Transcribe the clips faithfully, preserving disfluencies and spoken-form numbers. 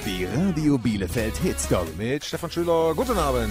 Die Radio Bielefeld Hitstory mit Stefan Schüler. Guten Abend.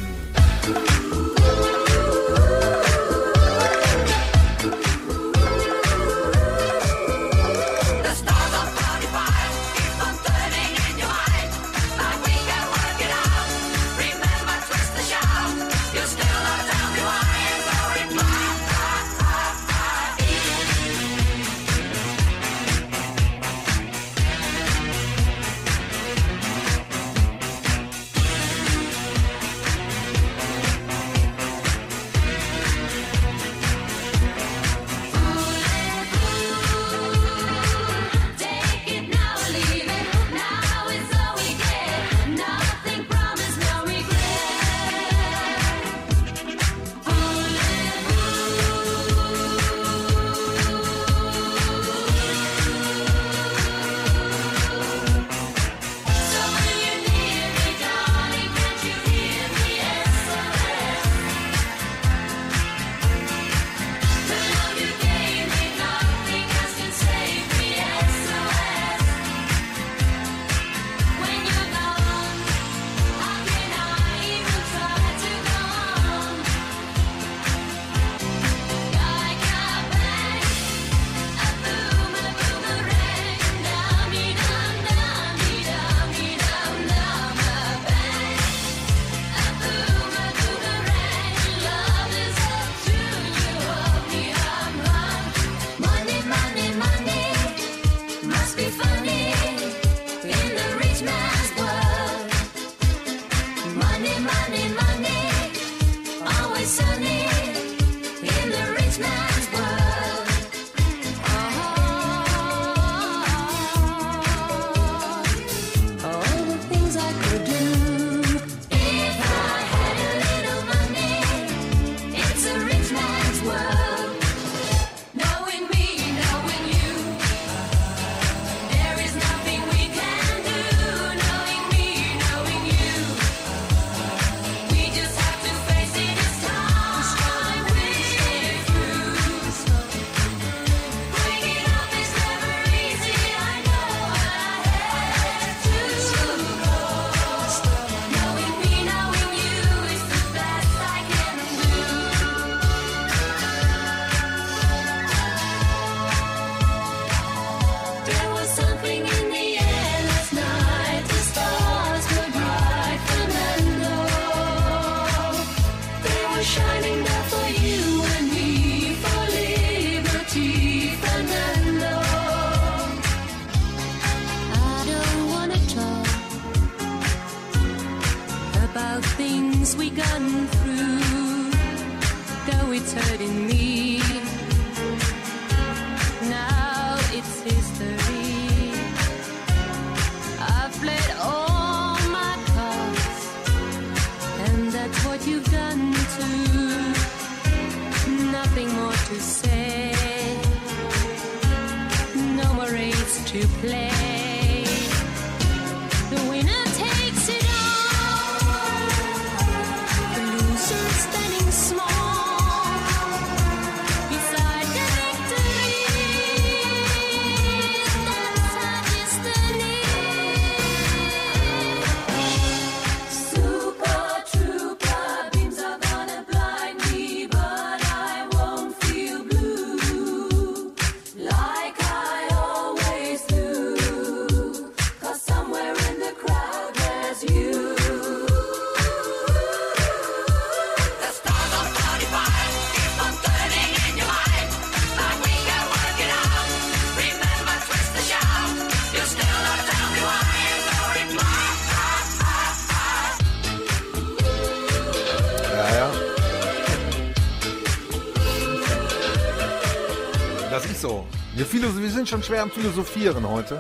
Wir sind schon schwer am Philosophieren heute.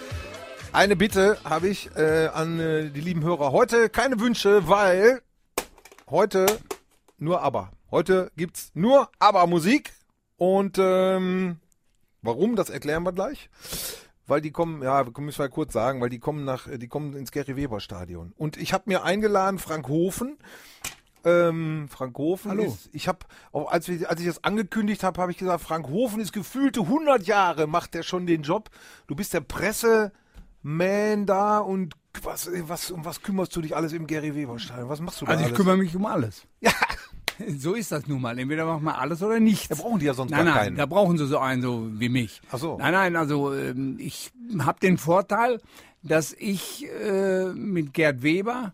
Eine Bitte habe ich äh, an äh, die lieben Hörer. Heute keine Wünsche, weil heute nur ABBA. Heute gibt's nur ABBA-Musik. Und ähm, warum, das erklären wir gleich. Weil die kommen, ja, müssen wir kurz sagen, weil die kommen nach, die kommen ins Gary-Weber-Stadion. Und ich habe mir eingeladen, Frank Hofen. Ähm, Frank Hofen Hallo. ist, ich habe, als, wir, als ich das angekündigt habe, habe ich gesagt, Frank Hofen ist gefühlte hundert Jahre, macht der schon den Job. Du bist der Presseman da und was, was, um was kümmerst du dich alles im Gary-Weber-Stadion? Was machst du da Also ich alles? kümmere mich um alles. Ja, So ist das nun mal. Entweder machen wir alles oder nichts. da brauchen die ja sonst Nein, gar nein, keinen. da brauchen sie so einen, so wie mich. Ach so. Nein, nein, also ähm, ich habe den Vorteil, dass ich äh, mit Gerd Weber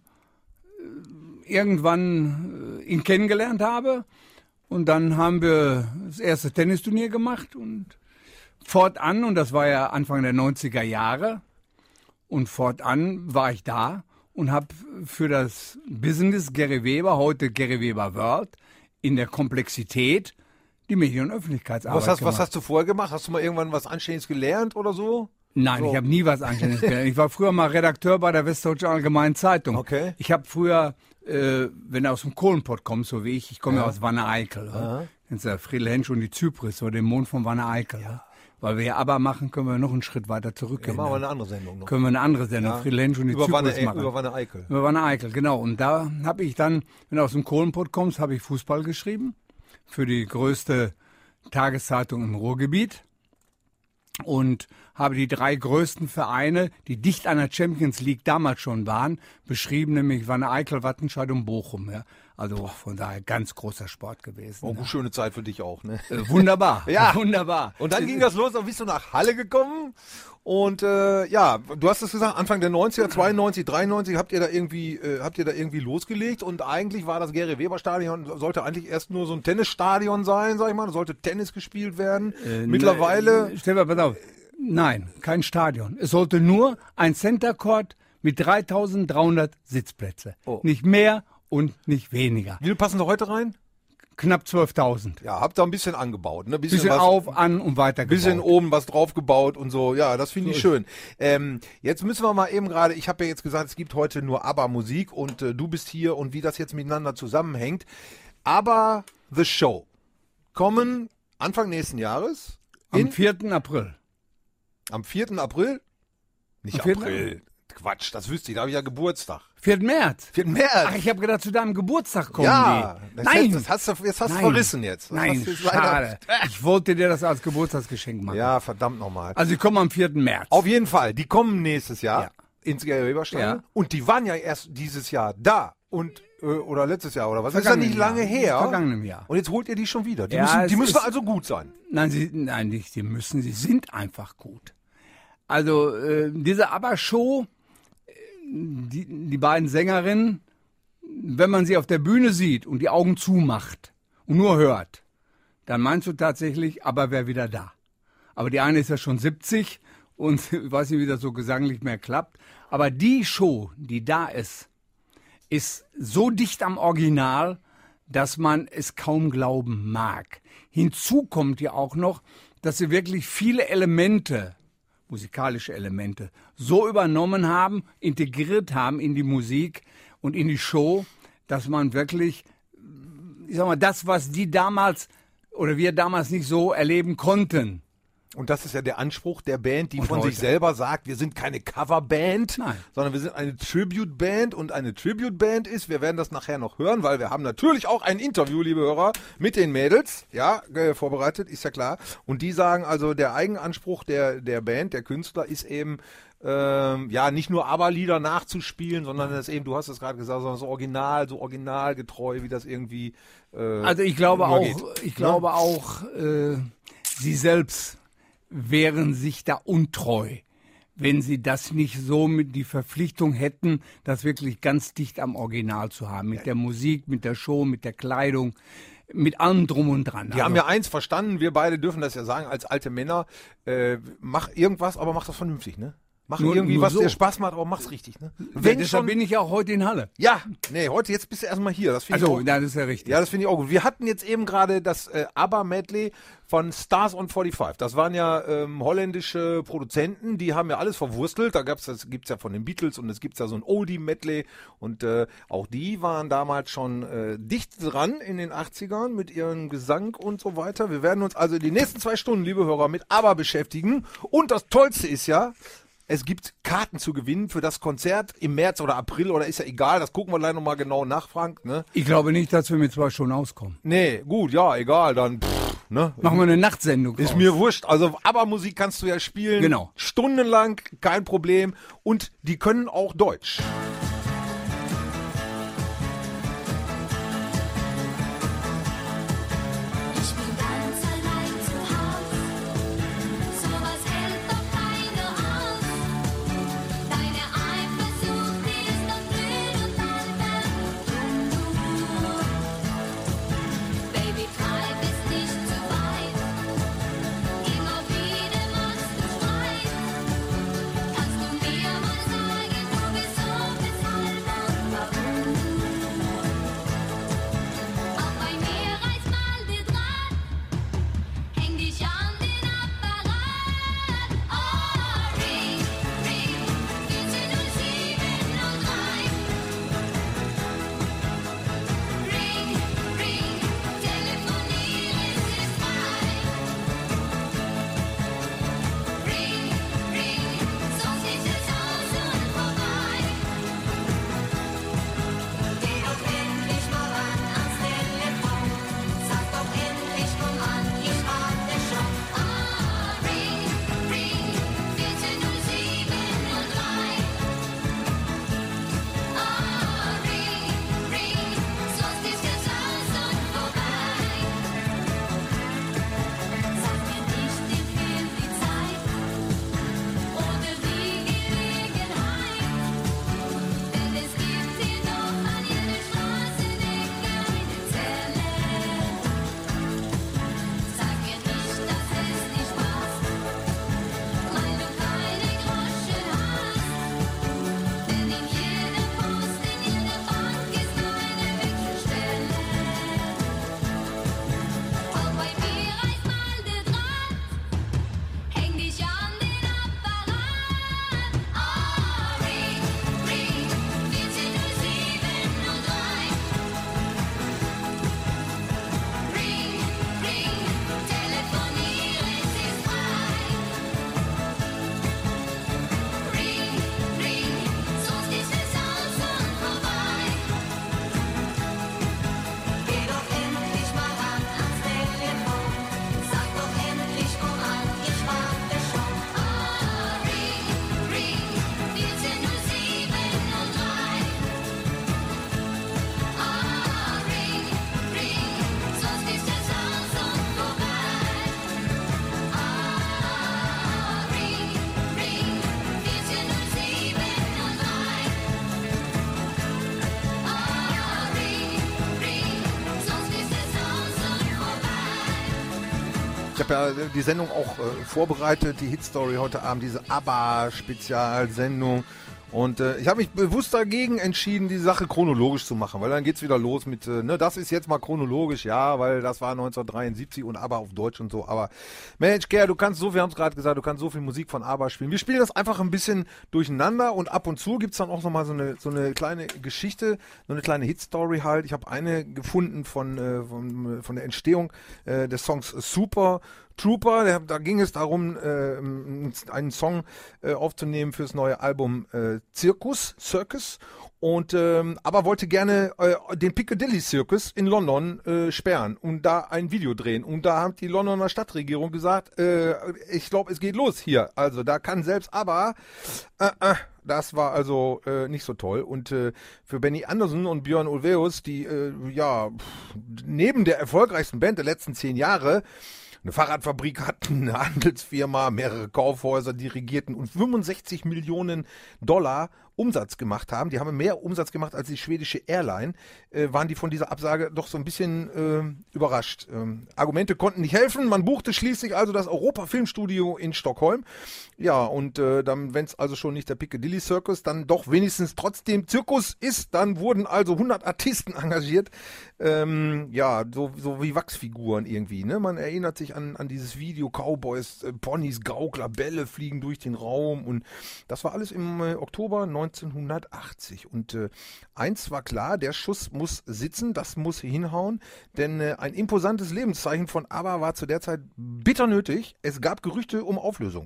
äh, irgendwann äh, ihn kennengelernt habe. Und dann haben wir das erste Tennisturnier gemacht und fortan, und das war ja Anfang der neunziger Jahre, und fortan war ich da und habe für das Business Gary Weber, heute Gary Weber World, in der Komplexität die Medien- und Öffentlichkeitsarbeit Was hast, gemacht. was hast du vorher gemacht? Hast du mal irgendwann was Anständiges gelernt oder so? Nein, So. ich habe nie was Anständiges gelernt. Ich war früher mal Redakteur bei der Westdeutschen Allgemeinen Zeitung. Okay. Ich habe früher, äh, wenn du aus dem Kohlenpott kommst, so wie ich, ich komme ja, Ja. aus Wanne-Eickel. Ja. Kennst du Friedel Hensch und die Zypris, so den Mond von Wanne-Eickel. Ja. Weil wir ja aber machen, können wir noch einen Schritt weiter Ja, zurückgehen. machen wir Ja. eine andere Sendung noch. Können wir eine andere Sendung, Ja. Friedel Hensch und die Über Zypris Wanne, machen. über Wanne Eickel. Über Wanne-Eickel, genau. Und da habe ich dann, wenn du aus dem Kohlenpott kommst, habe ich Fußball geschrieben für die größte Tageszeitung im Ruhrgebiet und habe die drei größten Vereine, die dicht an der Champions League damals schon waren, beschrieben, nämlich Wanne-Eickel, Wattenscheid und Bochum. Ja. Also von daher ganz großer Sport gewesen. Oh, ja. schöne Zeit für dich auch, ne? Äh, Wunderbar, Ja. wunderbar. Und dann ging das los, dann bist du nach Halle gekommen und äh, ja, du hast es gesagt, Anfang der neunziger, zweiundneunzig, dreiundneunzig habt ihr da irgendwie äh, habt ihr da irgendwie losgelegt und eigentlich war das Gary-Weber-Stadion, sollte eigentlich erst nur so ein Tennisstadion sein, sag ich mal, sollte Tennis gespielt werden. Äh, Mittlerweile, ne, Stefan, pass auf. Nein, kein Stadion. Es sollte nur ein Center Court mit dreitausenddreihundert Sitzplätze. Oh. Nicht mehr und nicht weniger. wie viel passen da heute rein? Knapp zwölftausend. Ja, habt da ein bisschen angebaut, ne? Bisschen, Bisschen was, auf, an und weiter bisschen gebaut. oben was draufgebaut und so. Ja, das finde ich schön. Ähm, jetzt müssen wir mal eben gerade, ich habe ja jetzt gesagt, es gibt heute nur ABBA-Musik und äh, du bist hier und wie das jetzt miteinander zusammenhängt. ABBA The Show kommen Anfang nächsten Jahres in, Am vierten April. am vierten April. Nicht Am vierten April. Quatsch, das wüsste ich, da habe ich ja Geburtstag. vierten März. vierten März. Ach, ich habe gedacht, zu deinem Geburtstag kommen ja, die. das Nein. Hast, das hast du, jetzt hast du Nein. verrissen jetzt. Das Nein, hast du jetzt leider- schade. Ich wollte dir das als Geburtstagsgeschenk machen. Ja, verdammt nochmal. Also ich komme am vierten März. Auf jeden Fall, die kommen nächstes Jahr Ja. ins Gary-Weber-Stadion. Ja. Und die waren ja erst dieses Jahr da. Und, äh, oder letztes Jahr, oder was? Das ist ja nicht Vergangenen lange Jahr. her. Vergangenen Jahr. Und jetzt holt ihr die schon wieder. Die Ja, müssen, die es müssen ist- also gut sein. Nein, sie, nein, nicht, sie müssen, sie sind einfach gut. Also äh, diese ABBA-Show, äh, die, die beiden Sängerinnen, wenn man sie auf der Bühne sieht und die Augen zumacht und nur hört, dann meinst du tatsächlich, aber wer wieder da. Aber die eine ist ja schon siebzig und ich weiß nicht, wie das so gesanglich mehr klappt. Aber die Show, die da ist, ist so dicht am Original, dass man es kaum glauben mag. Hinzu kommt ja auch noch, dass sie wirklich viele Elemente, musikalische Elemente, so übernommen haben, integriert haben in die Musik und in die Show, dass man wirklich, ich sag mal, das, was die damals oder wir damals nicht so erleben konnten. Und das ist ja der Anspruch der Band, die Und von sich heute. selber sagt, wir sind keine Coverband, Nein. sondern wir sind eine Tribute-Band. Und eine Tribute-Band ist, wir werden das nachher noch hören, weil wir haben natürlich auch ein Interview, liebe Hörer, mit den Mädels, ja, äh, vorbereitet, ist ja klar. Und die sagen also, der Eigenanspruch der, der Band, der Künstler ist eben, ähm, ja, nicht nur ABBA-Lieder nachzuspielen, sondern das eben, du hast es gerade gesagt, sondern so original, so originalgetreu, wie das irgendwie äh, Also ich glaube nur auch, geht. ich glaube auch, äh, sie selbst wären sich da untreu, wenn sie das nicht so mit die Verpflichtung hätten, das wirklich ganz dicht am Original zu haben. Mit der Musik, mit der Show, mit der Kleidung, mit allem drum und dran. Die haben ja eins verstanden, wir beide dürfen das ja sagen, als alte Männer, äh, mach irgendwas, aber mach das vernünftig, ne? Mach Nur- irgendwie, nur was so. dir Spaß macht, aber mach's richtig, ne? Wenn Wenn deshalb schon, bin ich ja auch heute in Halle. ja, nee, heute, jetzt bist du erstmal hier, das finde ich Also, auch, ja, das ist ja richtig. ja, das finde ich auch gut. Wir hatten jetzt eben gerade das äh, ABBA-Medley von Stars on forty-five. Das waren ja ähm, holländische Produzenten, die haben ja alles verwurstelt. Da gab's das gibt's ja von den Beatles und es gibt's ja so ein Oldie-Medley und äh, auch die waren damals schon äh, dicht dran in den achtzigern mit ihrem Gesang und so weiter. Wir werden uns also die nächsten zwei Stunden, liebe Hörer, mit ABBA beschäftigen. Und das Tollste ist ja, es gibt Karten zu gewinnen für das Konzert im März oder April oder ist ja egal, das gucken wir gleich nochmal genau nach, Frank, ne? Ich glaube nicht, dass wir mit zwei Stunden auskommen. Nee, gut, ja, egal, dann pff, ne? Machen wir eine Nachtsendung Ist draus. mir wurscht. Also ABBA-Musik kannst du ja spielen. Genau. Stundenlang, kein Problem. Und die können auch Deutsch. Ich bin ganz allein zu Haus, sowas hält doch keine aus. Deine Eifersucht, die ist doch blöd und albern. Baby, treib es nicht zu weit, immer wieder machst du Streit. Kannst du mir mal sagen, wo, wieso, weshalb und warum? Auch bei mir reiß mal der Draht, häng dich an den Apparat. Oh, ring, ring, vierzehn null sieben null drei. Ring, ring, telefonieren ist frei. Ring, ring, sonst ist es aus und vorbei. Geh doch endlich mal ran ans Telefon, sag doch endlich komm an, ich warte schon. Ah, ring, ring, vierzehn null sieben null drei. Ah, ring, ring, sonst ist es aus und vorbei. Sag mir nicht, dir fehlt die Zeit oder die Gelegenheit, denn es gibt hier doch an jeder Straßenecke eine Zelle. Sag mir nicht, dass es nicht passt, weil du keine Groschen hast, denn in jeder Post, in jeder Bank ist eine Wechselstelle. Auch bei mir reiß mal der Draht, häng dich an den Apparat. Ah, ring, ring, vierzehn null sieben null drei. Ring, ring, telefonieren ist frei. Ring, ring, sonst ist es aus und vorbei. Geh doch endlich mal ran ans Telefon, sag doch endlich komm an, ich warte schon. Ah, ring, ring, vierzehn null sieben null drei. Ah, ring, ring, sonst ist es aus und vorbei. Ah, ring, ring, vierzehn null sieben null drei. Ah, ring, ring, sonst ist es aus und vorbei. Ich habe ja die Sendung auch äh, vorbereitet, die Hitstory heute Abend, diese ABBA-Spezialsendung. Und äh, ich habe mich bewusst dagegen entschieden, die Sache chronologisch zu machen, weil dann geht's wieder los mit, äh, ne, das ist jetzt mal chronologisch, ja, weil das war neunzehnhundertdreiundsiebzig und ABBA auf Deutsch und so. Aber Mensch, Ger, du kannst so, wir haben es gerade gesagt, du kannst so viel Musik von ABBA spielen. Wir spielen das einfach ein bisschen durcheinander und ab und zu gibt's dann auch nochmal so eine, so eine kleine Geschichte, so eine kleine Hitstory halt. Ich habe eine gefunden von, äh, von, von der Entstehung äh, des Songs Super Trooper, der, da ging es darum, äh, einen Song äh, aufzunehmen fürs neue Album äh, Circus, Circus. Und ähm, aber wollte gerne äh, den Piccadilly Circus in London äh, sperren und da ein Video drehen. Und da hat die Londoner Stadtregierung gesagt, äh, ich glaube, es geht los hier. Also da kann selbst aber äh, äh, das war also äh, nicht so toll. Und äh, für Benny Andersson und Björn Ulvaeus, die äh, ja pff, neben der erfolgreichsten Band der letzten zehn Jahre eine Fahrradfabrik hatten, eine Handelsfirma, mehrere Kaufhäuser dirigierten und fünfundsechzig Millionen Dollar Umsatz gemacht haben. Die haben mehr Umsatz gemacht als die schwedische Airline. Äh, waren die von dieser Absage doch so ein bisschen äh, überrascht. Ähm, Argumente konnten nicht helfen. Man buchte schließlich also das Europa Filmstudio in Stockholm. Ja, und äh, dann, wenn es also schon nicht der Piccadilly Circus, dann doch wenigstens trotzdem Zirkus ist. Dann wurden also hundert Artisten engagiert. Ähm, ja, so, so wie Wachsfiguren irgendwie. Ne? Man erinnert sich an, an dieses Video, Cowboys, äh, Ponys, Gaukler, Bälle fliegen durch den Raum. Und das war alles im äh, Oktober neunzehnhundertachtzig. Und äh, eins war klar, der Schuss muss sitzen, das muss hinhauen. Denn äh, ein imposantes Lebenszeichen von ABBA war zu der Zeit bitter nötig. Es gab Gerüchte um Auflösung.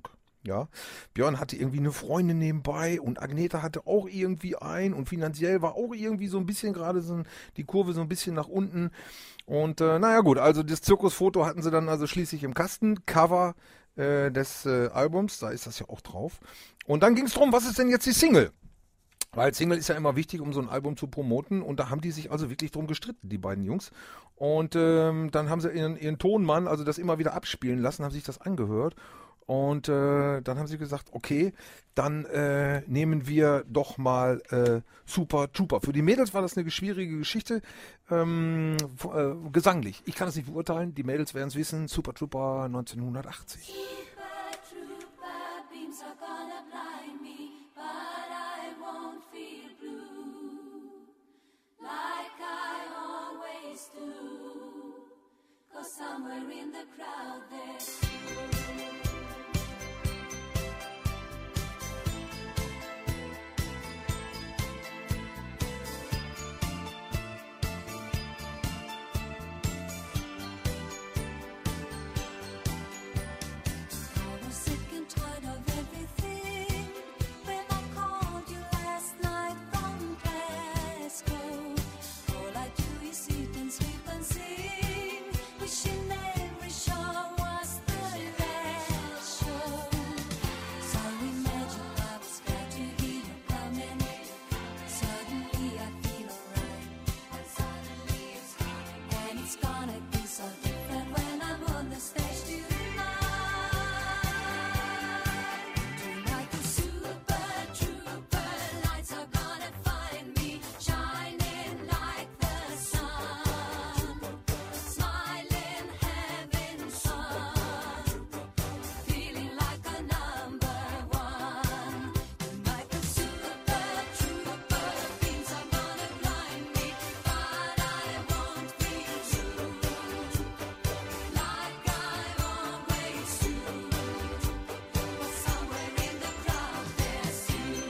Ja, Björn hatte irgendwie eine Freundin nebenbei und Agneta hatte auch irgendwie ein und finanziell war auch irgendwie so ein bisschen gerade so ein, die Kurve so ein bisschen nach unten. Und äh, naja gut, also das Zirkusfoto hatten sie dann also schließlich im Kasten, Cover äh, des äh, Albums, da ist das ja auch drauf. Und dann ging es darum, was ist denn jetzt die Single? Weil Single ist ja immer wichtig, um so ein Album zu promoten. Und da haben die sich also wirklich drum gestritten, die beiden Jungs. Und ähm, dann haben sie ihren, ihren Tonmann, also das immer wieder abspielen lassen, haben sich das angehört. Und äh, dann haben sie gesagt, okay, dann äh, nehmen wir doch mal äh, Super Trooper. Für die Mädels war das eine schwierige Geschichte, ähm, äh, gesanglich. Ich kann es nicht beurteilen, die Mädels werden es wissen. Super Trooper neunzehnhundertachtzig. Super trooper beams are gonna blind me, but I won't feel blue like I always do. 'Cause somewhere in the crowd there's I was sick and tired of everything when I called you last night from Glasgow. All I do is eat and sleep and sing, wishing every show was the last show. So imagine I was glad to hear you coming. Suddenly I feel alright, and suddenly it's coming, and it's gonna be so different when I'm on the stage tonight. Tonight the super trooper lights are gonna find me shining like the sun, smiling, having fun, feeling like a number one. Tonight the super trooper beams are gonna blind me, but I won't feel true like I always do. But somewhere in the crowd there's you.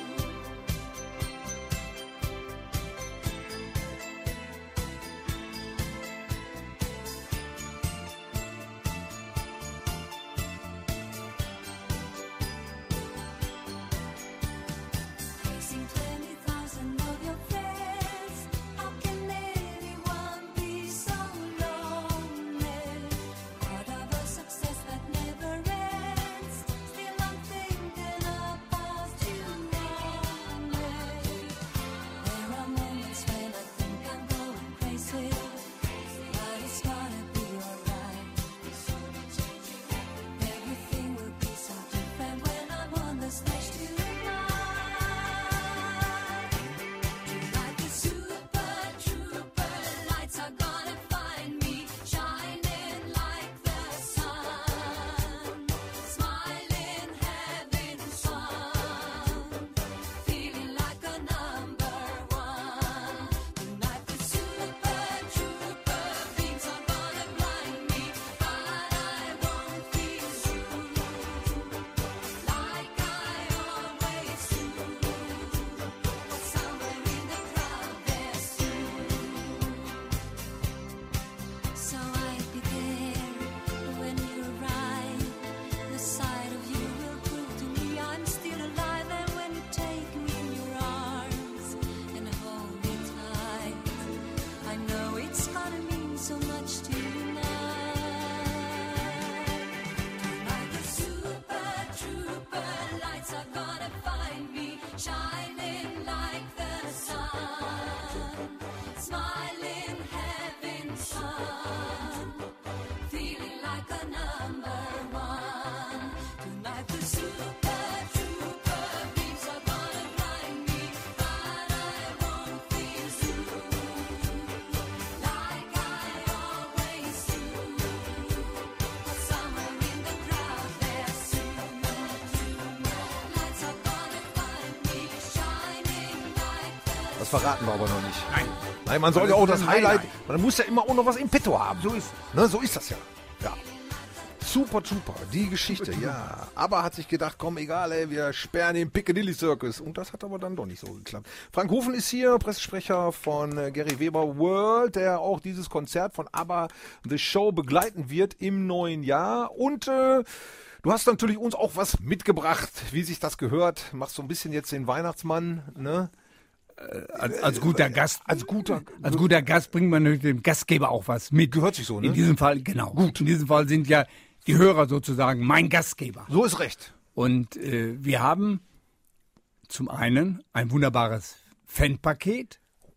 Facing twenty thousand of your friends, how can anyone be so lonely? Part of a success that never ends, still I'm thinking about you only. There are moments when I think I'm going crazy, but it's gonna be alright. Everything will be so different when I'm on the stage tonight. Tonight the super trooper lights are gonna find me shining like the sun, smiling, having fun, feeling like a number one. Tonight the super trooper beams are gonna blind me, but I won't feel true like I always do. But somewhere in the crowd there's you. So I'll be there when you arrive. The sight of you will prove to me I'm still alive. And when you take me in your arms and hold me tight, I know it's gonna mean so much to you now. Tonight the super trooper lights are gonna find me shining like the sun, smiling, having fun, feeling like a number one. Tonight the super trooper beams are gonna blind me, but I won't feel true like I always do. But somewhere in the crowd there's you. Lights are gonna find me shining like the Das verraten wir aber noch nicht. Nein. Nein, man soll ja auch das Highlight, man muss ja immer auch noch was im Petto haben. So ist ne, so ist das ja. Ja. Super Trooper, die Geschichte, ja. Aber hat sich gedacht, komm, egal, ey, wir sperren den Piccadilly Circus. Und das hat aber dann doch nicht so geklappt. Frank Hofen ist hier, Pressesprecher von äh, Gary Weber World, der auch dieses Konzert von ABBA The Show begleiten wird im neuen Jahr. Und äh, Du hast natürlich uns auch was mitgebracht, wie sich das gehört. Machst so ein bisschen jetzt den Weihnachtsmann, ne? Als, als guter Gast. Als guter, Als guter Gast bringt man natürlich dem Gastgeber auch was mit. Gehört sich so, ne? In diesem Fall, genau. Gut. In diesem Fall sind ja die Hörer sozusagen mein Gastgeber. So ist recht. Und äh, wir haben zum einen ein wunderbares Fanpaket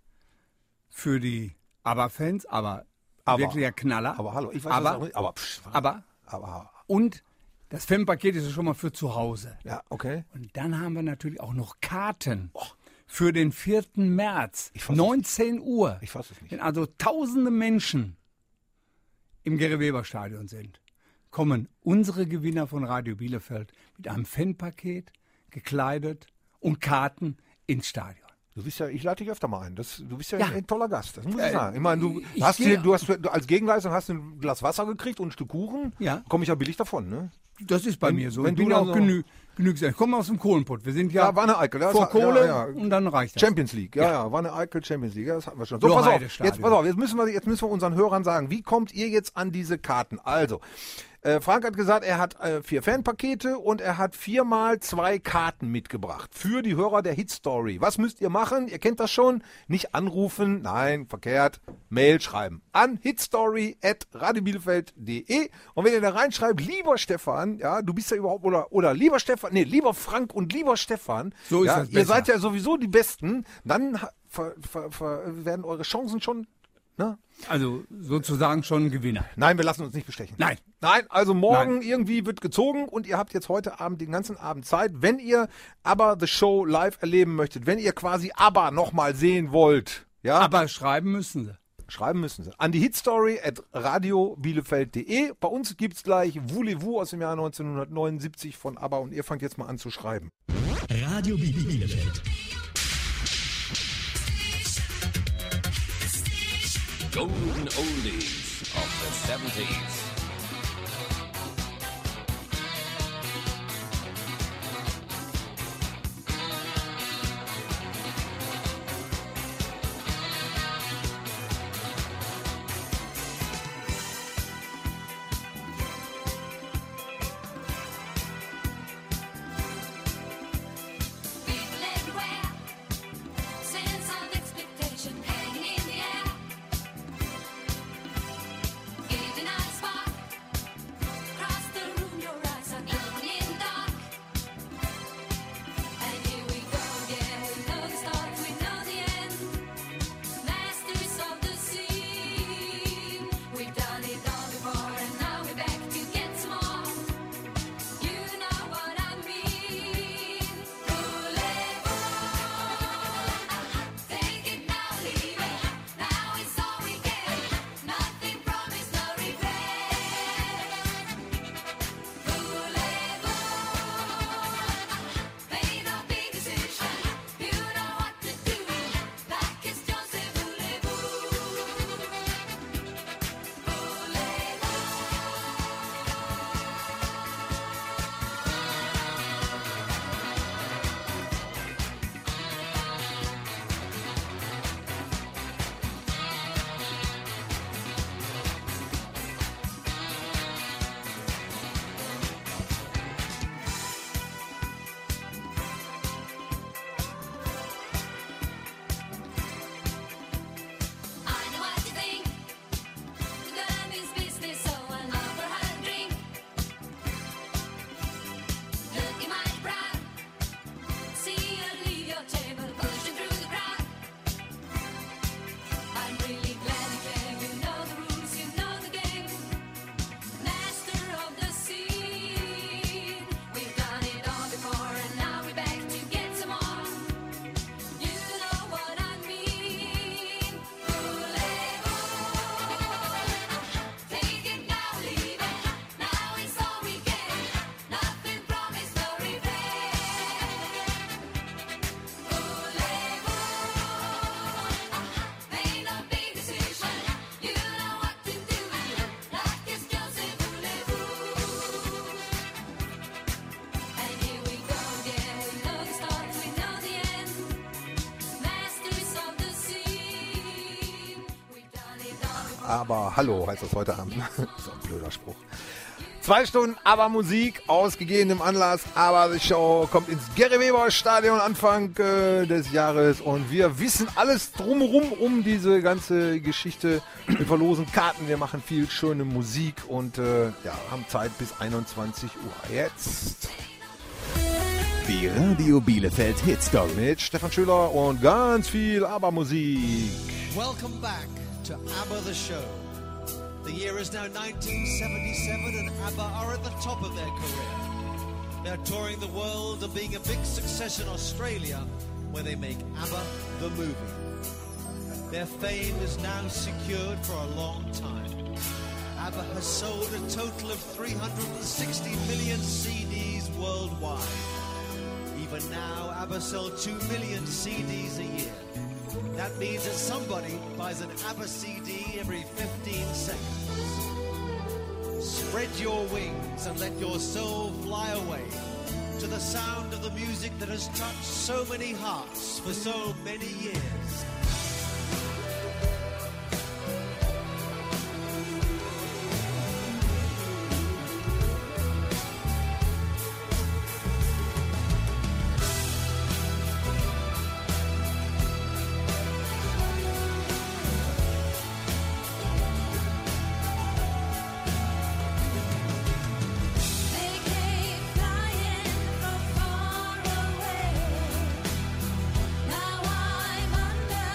für die ABBA-Fans, aber, Aber. wirklicher Knaller. Aber hallo, ich weiß aber, das auch nicht. Aber, psch, aber, aber, und das Fanpaket ist schon mal für zu Hause. ja, okay. Und dann haben wir natürlich auch noch Karten für den vierten März, Ich fass es neunzehn Uhr. Ich fass es nicht. Wenn also tausende Menschen im Gere-Weber-Stadion sind, kommen unsere Gewinner von Radio Bielefeld mit einem Fanpaket, gekleidet und Karten ins Stadion. Du bist ja, ich lade dich öfter mal ein. Das, du bist ja, Ja. ein, ein toller Gast. Das muss ich Äh, sagen. Ich meine, du ich hast geh- hier, du hast du als Gegenleistung hast du ein Glas Wasser gekriegt und ein Stück Kuchen. Ja. Komme ich ja billig davon, ne? Das ist bei Wenn- mir so. wenn Ich bin du ja dann auch so- genü genügsam. Ich komme aus dem Kohlenpott. Wir sind ja, Ja, Wanne Eickel. Das vor hat- Kohle ja, ja. und dann reicht das. Champions League, ja, ja, Wanne Eickel Champions League, ja, das hatten wir schon. So, So, pass auf, Heidestadion. jetzt pass auf, jetzt müssen wir, jetzt müssen wir unseren Hörern sagen, wie kommt ihr jetzt an diese Karten? Also, äh, Frank hat gesagt, er hat äh, vier Fanpakete und er hat viermal zwei Karten mitgebracht für die Hörer der Hitstory. Was müsst ihr machen? Ihr kennt das schon. Nicht anrufen, nein, verkehrt, Mail schreiben an hitstory at radiobielefeld punkt de und wenn ihr da reinschreibt, lieber Stefan, ja, du bist ja überhaupt, oder, oder lieber Stefan, nee, lieber Frank und lieber Stefan, So ist ja, das ihr besser. seid ja sowieso die Besten, dann ha- ver, ver, ver, werden eure Chancen schon, ne? Also sozusagen schon ein Gewinner. Nein, wir lassen uns nicht bestechen. Nein. Nein, also morgen Nein. irgendwie wird gezogen und ihr habt jetzt heute Abend den ganzen Abend Zeit, wenn ihr aber The Show live erleben möchtet, wenn ihr quasi ABBA nochmal sehen wollt, ja, Aber schreiben müssen sie. schreiben müssen sie. An die hitstory at radiobielefeld punkt de. Bei uns gibt's gleich Voulez-vous aus dem Jahr neunzehnhundertneunundsiebzig von ABBA und ihr fangt jetzt mal an zu schreiben. Radio Bielefeld. Golden Oldies of the seventies. People everywhere, sense of expectation hanging in the air. Getting out of spot, across the room, your eyes are glowing in the dark. And here we go again. We know the start, we know the end. Masters of the scene, we've done it all before, and now we're back to get some more. You know what I mean. Take it now, leave it. Now it's all we get. Nothing promised, no regret. Made a big decision. You know what to do. Like it's Joseph I know what you think. To them is business, so another had a drink. Looking mighty proud. See you leave your table, pushing through the crowd. I'm really glad you came. You know the rules, you know the game. Master of the scene. We've done it all before, and now we're back to get some more. You know what I mean. Take it now, leave it. Now it's all we get. Nothing promised, no regret. Made a big decision. You know what to do. Like it's Joseph Voulez-vous. And here we go again. We know the start, we know the end. Masters of the scene. We've done it all before. Aber hallo heißt das heute Abend. So ein blöder Spruch. Zwei Stunden aber Musik aus gegebenem Anlass, aber die Show kommt ins Gary-Weber-Stadion Anfang äh, des Jahres und wir wissen alles drumherum um diese ganze Geschichte. Wir verlosen Karten, wir machen viel schöne Musik und äh, ja, haben Zeit bis einundzwanzig Uhr. Jetzt Die Radio Bielefeld Hitstory. mit Stefan Schüler und ganz viel Aber-Musik. Welcome back to ABBA the Show. The year is now nineteen seventy-seven and ABBA are at the top of their career. They're touring the world and being a big success in Australia where they make ABBA the movie. Their fame is now secured for a long time. ABBA has sold a total of three hundred sixty million C Ds worldwide. Even now, ABBA sell two million C Ds a year. That means that somebody buys an ABBA C D every fifteen seconds. Spread your wings and let your soul fly away to the sound of the music that has touched so many hearts for so many years. They came flying from far away. Now I'm under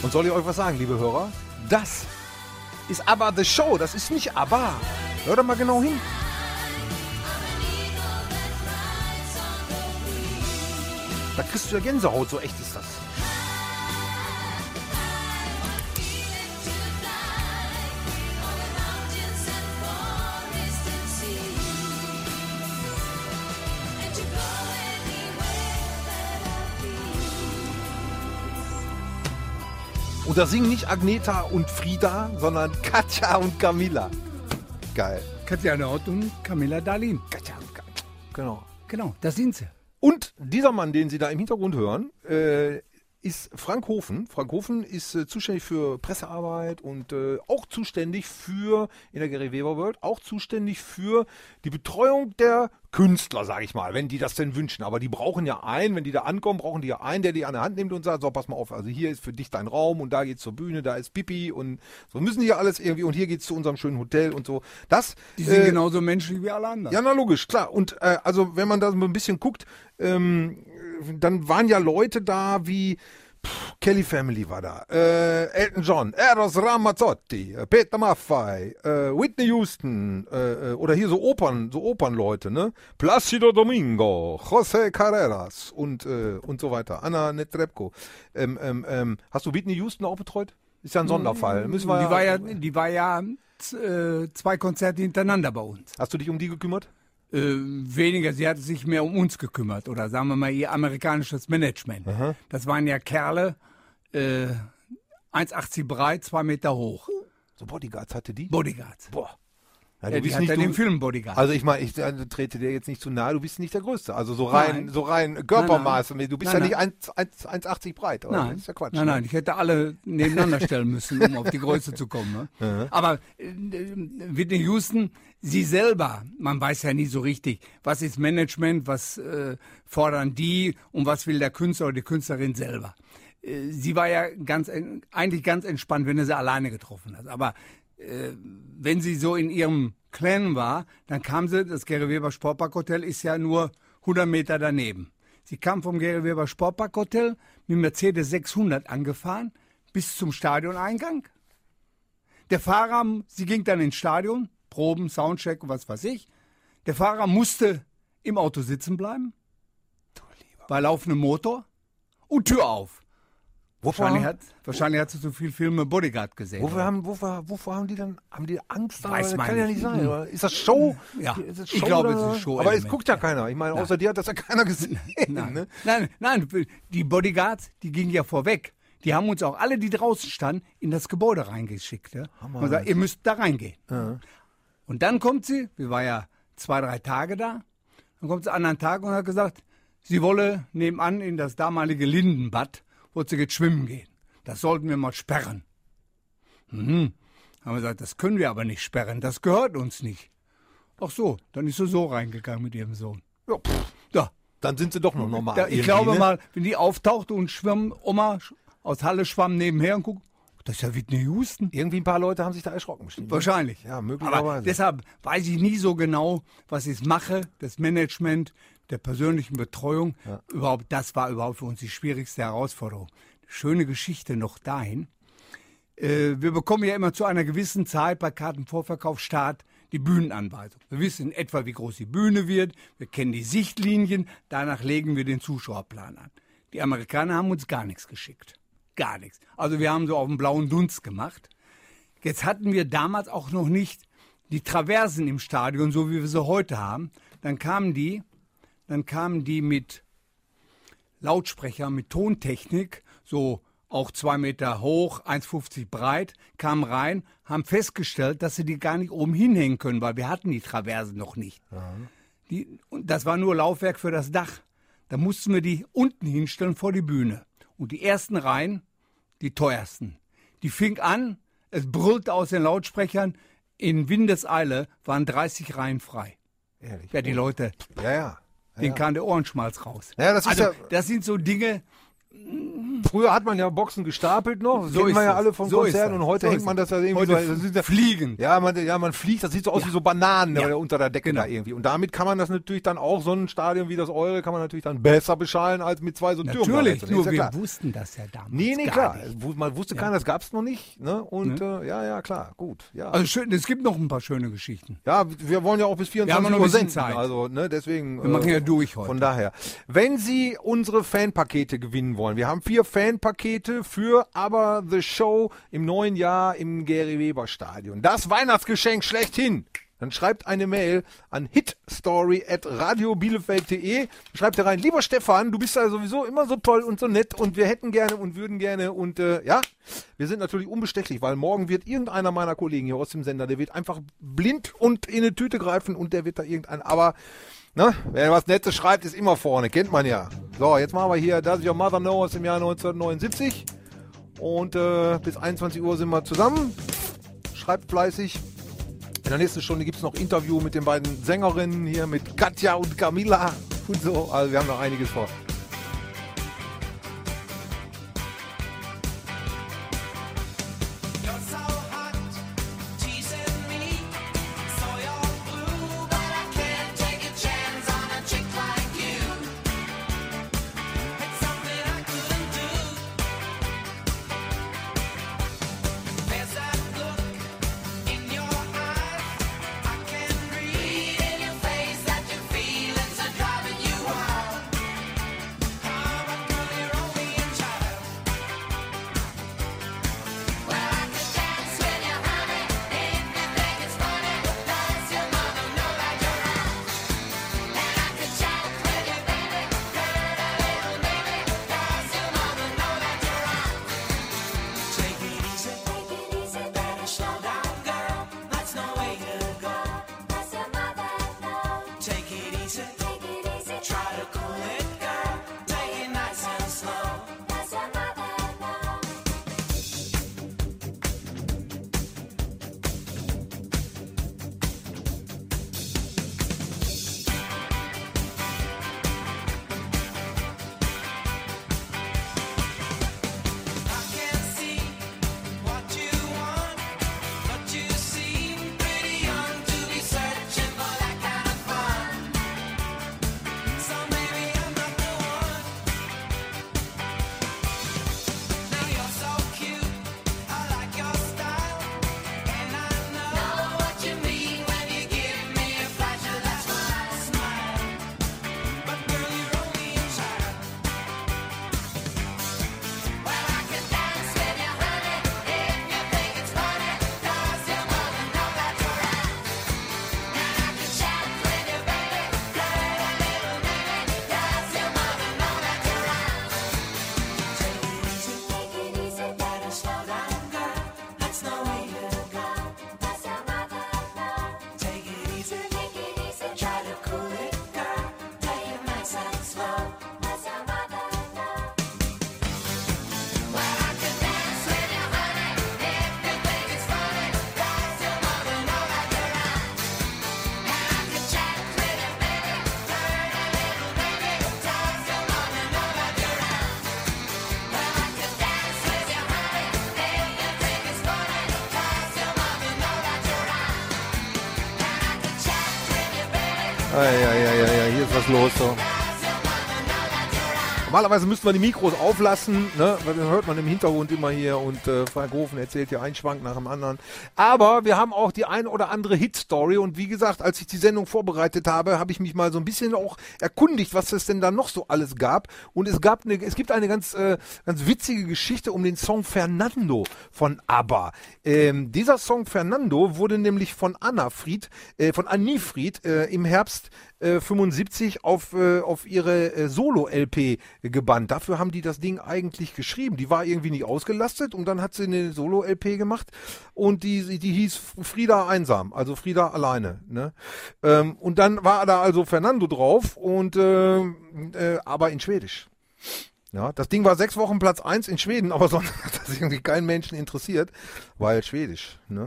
Und soll ich euch was sagen, liebe Hörer? Das ist ABBA The Show, das ist nicht ABBA. Hört doch mal genau hin. Da kriegst du ja Gänsehaut, so echt ist das. Und da singen nicht Agneta und Frieda, sondern Katja und Camilla. Geil. Katja Nord und Camilla Dahlin. Katja und Camilla. Genau. Genau, das sind sie. Und dieser Mann, den Sie da im Hintergrund hören, äh, ist Frank Hofen. Frank Hofen ist äh, zuständig für Pressearbeit und äh, auch zuständig für, in der Gary Weber World, auch zuständig für die Betreuung der Künstler, sage ich mal, wenn die das denn wünschen. Aber die brauchen ja einen, wenn die da ankommen, brauchen die ja einen, der die an der Hand nimmt und sagt, so, pass mal auf, also hier ist für dich dein Raum und da geht's zur Bühne, da ist Pipi und so müssen die ja alles irgendwie und hier geht's zu unserem schönen Hotel und so. Das, Die sind äh, genauso menschlich wie alle anderen. ja, na logisch, klar. Und äh, also wenn man da so ein bisschen guckt, ähm, dann waren ja Leute da wie pff, Kelly Family war da, äh, Elton John, Eros Ramazzotti, äh, Peter Maffay, äh, Whitney Houston äh, äh, oder hier so Opern, so Opernleute, ne? Placido Domingo, José Carreras und äh, und so weiter, Anna Netrebko. Ähm, ähm, ähm, hast du Whitney Houston auch betreut? Ist ja ein Sonderfall. Müssen wir Die war ja, die war ja z- äh, zwei Konzerte hintereinander bei uns. Hast du dich um die gekümmert? Äh, weniger, sie hat sich mehr um uns gekümmert oder sagen wir mal ihr amerikanisches Management. Das waren ja Kerle, äh, eins achtzig breit, zwei Meter hoch. So Bodyguards hatte die? Bodyguards. Boah. Ja, Ja, die hat ja den Film Bodyguard. Also ich meine, ich äh, trete dir jetzt nicht zu nahe, du bist nicht der Größte. Also so rein, Nein. so rein Körpermaße. Du bist Nein, ja nein. nicht eins achtzig breit. Oder? Nein, Das ist ja Quatsch. nein, ne? nein, ich hätte alle nebeneinander stellen müssen, um auf die Größe zu kommen. Ne? Aber äh, Whitney Houston, sie selber, man weiß ja nie so richtig, was ist Management, was äh, fordern die und was will der Künstler oder die Künstlerin selber. Äh, sie war ja ganz en- eigentlich ganz entspannt, wenn er sie alleine getroffen hat. Aber äh, wenn sie so in ihrem Clan war, dann kam sie, das Gary Weber Sportpark-Hotel ist ja nur hundert Meter daneben. Sie kam vom Gary Weber Sportpark-Hotel mit Mercedes sechshundert angefahren bis zum Stadioneingang. Der Fahrer, sie ging dann ins Stadion, Proben, Soundcheck und was weiß ich. Der Fahrer musste im Auto sitzen bleiben, bei laufendem Motor und Tür auf. Wofür, Wahrscheinlich hat, wahrscheinlich hat sie so viel Filme Bodyguard gesehen. wofür, haben, wofür, wofür haben die dann, haben die Angst? Weiß das man kann ja nicht. nicht sein. Oder? Ist das Show? Ja, Ist das ich glaube, oder? es ist ein Show-Element, Aber es guckt ja ja. keiner. Ich meine, außer dir hat das ja keiner gesehen. Nein, Ne? nein, nein, die Bodyguards, die gingen ja vorweg. Die haben uns auch alle, die draußen standen, in das Gebäude reingeschickt. Ja? Und gesagt, ihr müsst da reingehen. Und dann kommt sie, wir waren ja zwei, drei Tage da, dann kommt sie an einen Tag und hat gesagt, sie wolle nebenan in das damalige Lindenbad, wo sie jetzt schwimmen gehen. Das sollten wir mal sperren. Mhm. Haben wir gesagt, das können wir aber nicht sperren, das gehört uns nicht. Ach so, dann ist sie so reingegangen mit ihrem Sohn. Ja, pff, Ja, dann sind sie doch noch normal. da, ich irgendwie, glaube ne? mal, wenn die auftauchte und schwamm, Oma sch- aus Halle schwamm nebenher und guckt, das ist ja Whitney Houston. Irgendwie ein paar Leute haben sich da erschrocken. Bestimmt, ne? Wahrscheinlich. Ja, möglicherweise. Aber deshalb weiß ich nie so genau, was ich mache, das Management, der persönlichen Betreuung. Überhaupt, das war überhaupt für uns die schwierigste Herausforderung. Schöne Geschichte noch dahin. Äh, wir bekommen ja immer zu einer gewissen Zeit bei Kartenvorverkauf Start die Bühnenanweisung. Wir wissen in etwa, wie groß die Bühne wird. Wir kennen die Sichtlinien. Danach legen wir den Zuschauerplan an. Die Amerikaner haben uns gar nichts geschickt. Gar nichts. Also wir haben so auf den blauen Dunst gemacht. Jetzt hatten wir damals auch noch nicht die Traversen im Stadion, so wie wir sie heute haben. Dann kamen die, dann kamen die mit Lautsprecher, mit Tontechnik, so auch zwei Meter hoch, eins fünfzig breit, kamen rein, haben festgestellt, dass sie die gar nicht oben hinhängen können, weil wir hatten die Traversen noch nicht. Die, und das war nur Laufwerk für das Dach. Da mussten wir die unten hinstellen vor die Bühne. Und die ersten Reihen, die teuersten. Die fing an, es brüllte aus den Lautsprechern, in Windeseile waren dreißig Reihen frei. Ehrlich. Ja, die Leute, Ja, ja. denen kam der Ohrenschmalz raus. Ja, das ist also, ja- das sind so Dinge, Früher hat man ja Boxen gestapelt noch, das So kennen ist wir ja das. alle von So ist Konzerten das. und heute So hängt ist man das. das ja irgendwie Heute so, das ist ja, fliegen. Ja, man, ja, man fliegt, das sieht so aus Ja. wie so Bananen Ja. oder unter der Decke Genau. da irgendwie. Und damit kann man das natürlich dann auch, so ein Stadion wie das eure, kann man natürlich dann besser beschalen als mit zwei so Türmen. Natürlich, da. nur Ist ja wir klar. wussten das ja damals Nee, nee, gar klar. nicht. Wu- Man wusste keiner, das gab's noch nicht. Ne? Und äh, ja, ja, klar, gut. Ja. Also schön, es gibt noch ein paar schöne Geschichten. Ja, wir wollen ja auch bis Wir haben vierundzwanzig noch ein Uhr bisschen senden. Zeit. Also, ne, deswegen. Wir machen ja durch heute. Von daher. Wenn Sie unsere Fanpakete gewinnen wollen, wir haben vier Fanpakete für Aber The Show im neuen Jahr im Gary-Weber-Stadion. Das Weihnachtsgeschenk schlechthin. Dann schreibt eine Mail an hitstory at radiobielefeld punkt de. Schreibt da rein, lieber Stefan, du bist ja sowieso immer so toll und so nett und wir hätten gerne und würden gerne und äh, ja, wir sind natürlich unbestechlich, weil morgen wird irgendeiner meiner Kollegen hier aus dem Sender, der wird einfach blind und in eine Tüte greifen und der wird da irgendein, aber ne, wer was Nettes schreibt, ist immer vorne, kennt man ja. So, jetzt machen wir hier Does Your Mother Know aus dem Jahr neunzehnhundertneunundsiebzig und äh, bis einundzwanzig Uhr sind wir zusammen. Schreibt fleißig. In der nächsten Stunde gibt es noch Interview mit den beiden Sängerinnen hier, mit Katja und Camilla und so. Also wir haben noch einiges vor. Ja, ja, ja, ja, ja, hier ist was los. So. Normalerweise müssten wir die Mikros auflassen, ne? Weil dann hört man im Hintergrund immer hier und äh, Frank Hofen erzählt hier einen Schwank nach dem anderen. Aber wir haben auch die ein oder andere Hit-Story und wie gesagt, als ich die Sendung vorbereitet habe, habe ich mich mal so ein bisschen auch erkundigt, was es denn da noch so alles gab. Und es gab eine, es gibt eine ganz, äh, ganz witzige Geschichte um den Song Fernando von ABBA. Ähm, dieser Song Fernando wurde nämlich von Anna Fried, äh, von Annie Fried äh, im Herbst äh, fünfundsiebzig auf, äh, auf ihre äh, Solo-L P gebannt. Dafür haben die das Ding eigentlich geschrieben. Die war irgendwie nicht ausgelastet und dann hat sie eine Solo-L P gemacht und die, die hieß Frieda einsam, also Frieda alleine. Ne? Ähm, und dann war da also Fernando drauf und äh, äh, aber in Schwedisch. Ja, das Ding war sechs Wochen Platz eins in Schweden, aber sonst hat das irgendwie keinen Menschen interessiert, weil Schwedisch. Ne?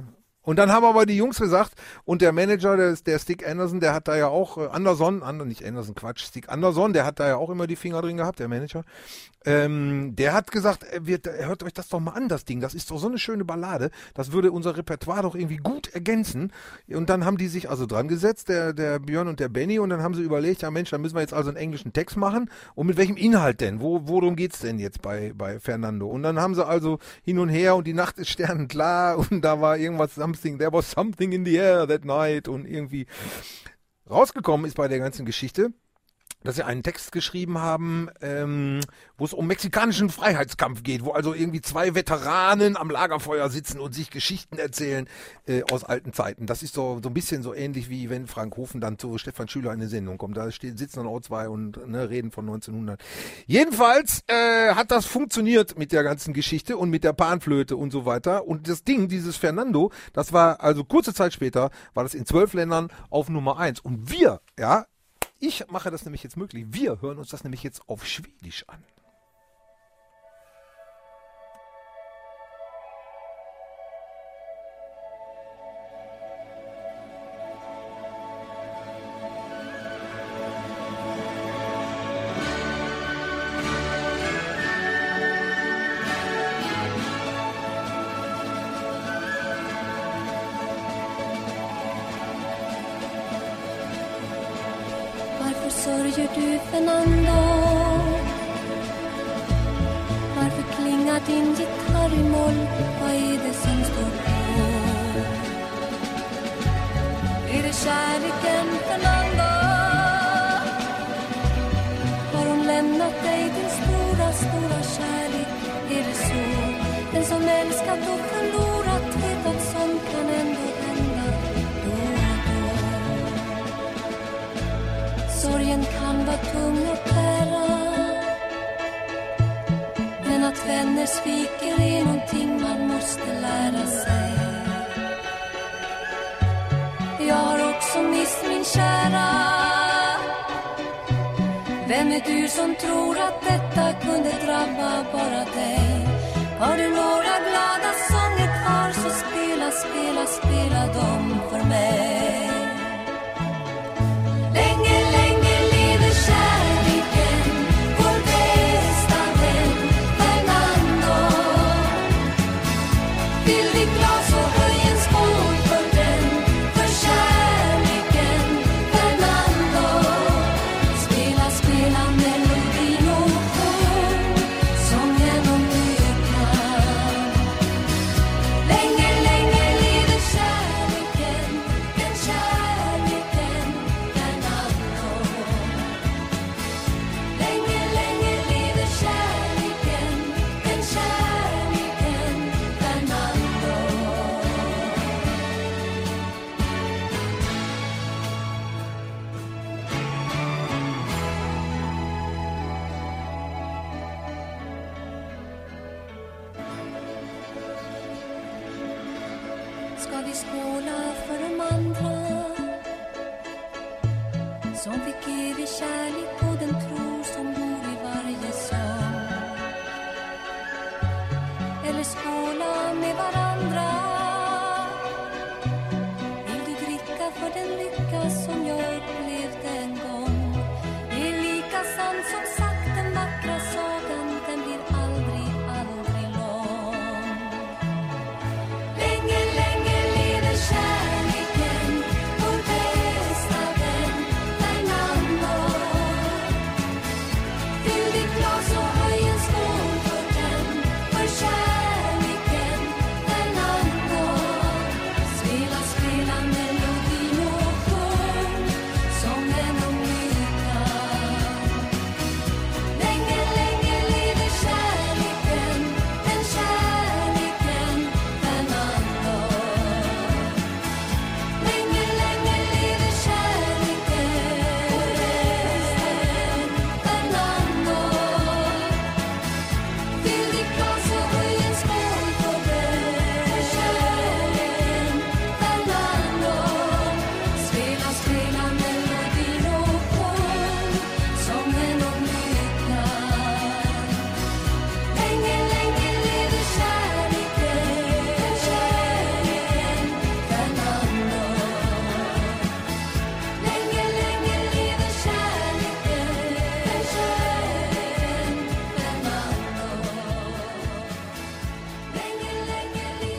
Und dann haben aber die Jungs gesagt, und der Manager, der, der Stick Anderson, der hat da ja auch, äh, Anderson, Ander, nicht Anderson, Quatsch, Stick Anderson, der hat da ja auch immer die Finger drin gehabt, der Manager. Ähm, der hat gesagt, äh, wir, hört euch das doch mal an, das Ding, das ist doch so eine schöne Ballade, das würde unser Repertoire doch irgendwie gut ergänzen. Und dann haben die sich also dran gesetzt, der, der Björn und der Benny, und dann haben sie überlegt, ja Mensch, dann müssen wir jetzt also einen englischen Text machen. Und mit welchem Inhalt denn? Wo, worum geht's denn jetzt bei, bei Fernando? Und dann haben sie also hin und her, und die Nacht ist sternenklar, und da war irgendwas, something, there was something in the air that night, und irgendwie rausgekommen ist bei der ganzen Geschichte, dass sie einen Text geschrieben haben, ähm, wo es um mexikanischen Freiheitskampf geht, wo also irgendwie zwei Veteranen am Lagerfeuer sitzen und sich Geschichten erzählen äh, aus alten Zeiten. Das ist so, so ein bisschen so ähnlich wie wenn Frank Hofen dann zu Stefan Schüler in eine Sendung kommt. Da steht, sitzen dann auch zwei und ne, reden von neunzehnhundert. Jedenfalls äh, hat das funktioniert mit der ganzen Geschichte und mit der Panflöte und so weiter. Und das Ding, dieses Fernando, das war also kurze Zeit später, war das in zwölf Ländern auf Nummer eins. Und wir, ja, ich mache das nämlich jetzt möglich. Wir hören uns das nämlich jetzt auf Schwedisch an. Varför sörjer du Fernando? Varför klingar din gitarr i moll? Vad är det som står på? Är det kärleken Fernando? Har hon lämnat dig din stora, stora kärlek? Är det så? Den som älskat och förlorat vet att sånt kan ändå hända då och då. Sorgen kan vara tung att bära, men att vänner sviker är någonting man måste lära sig. Jag har också mist min kära. Vem är du som tror att detta kunde drabba bara dig? Har du några glada sånger kvar, så spela, spela, spela dem för mig. Länge, länge lever kärleken, vår bästa vän Fernando. Fyll ditt glas och höj en skål för den, för kärleken Fernando. Spela, spela melodin och sjung sången om du kan. Länge, länge lever kärleken, den kärleken Fernando. Länge, länge lever kärleken, den kärleken Fernando. Ska vi skåla för de andra som fick evig kärlek och den tro som bor i varje sång? Eller skåla med varandra? Vill du dricka för den lycka som jag upplevde en gång? Det är lika sant som sagt, den vackra sagan, den blir aldrig, aldrig lång. Länge, länge lever kärleken, vår bästa vän Fernando.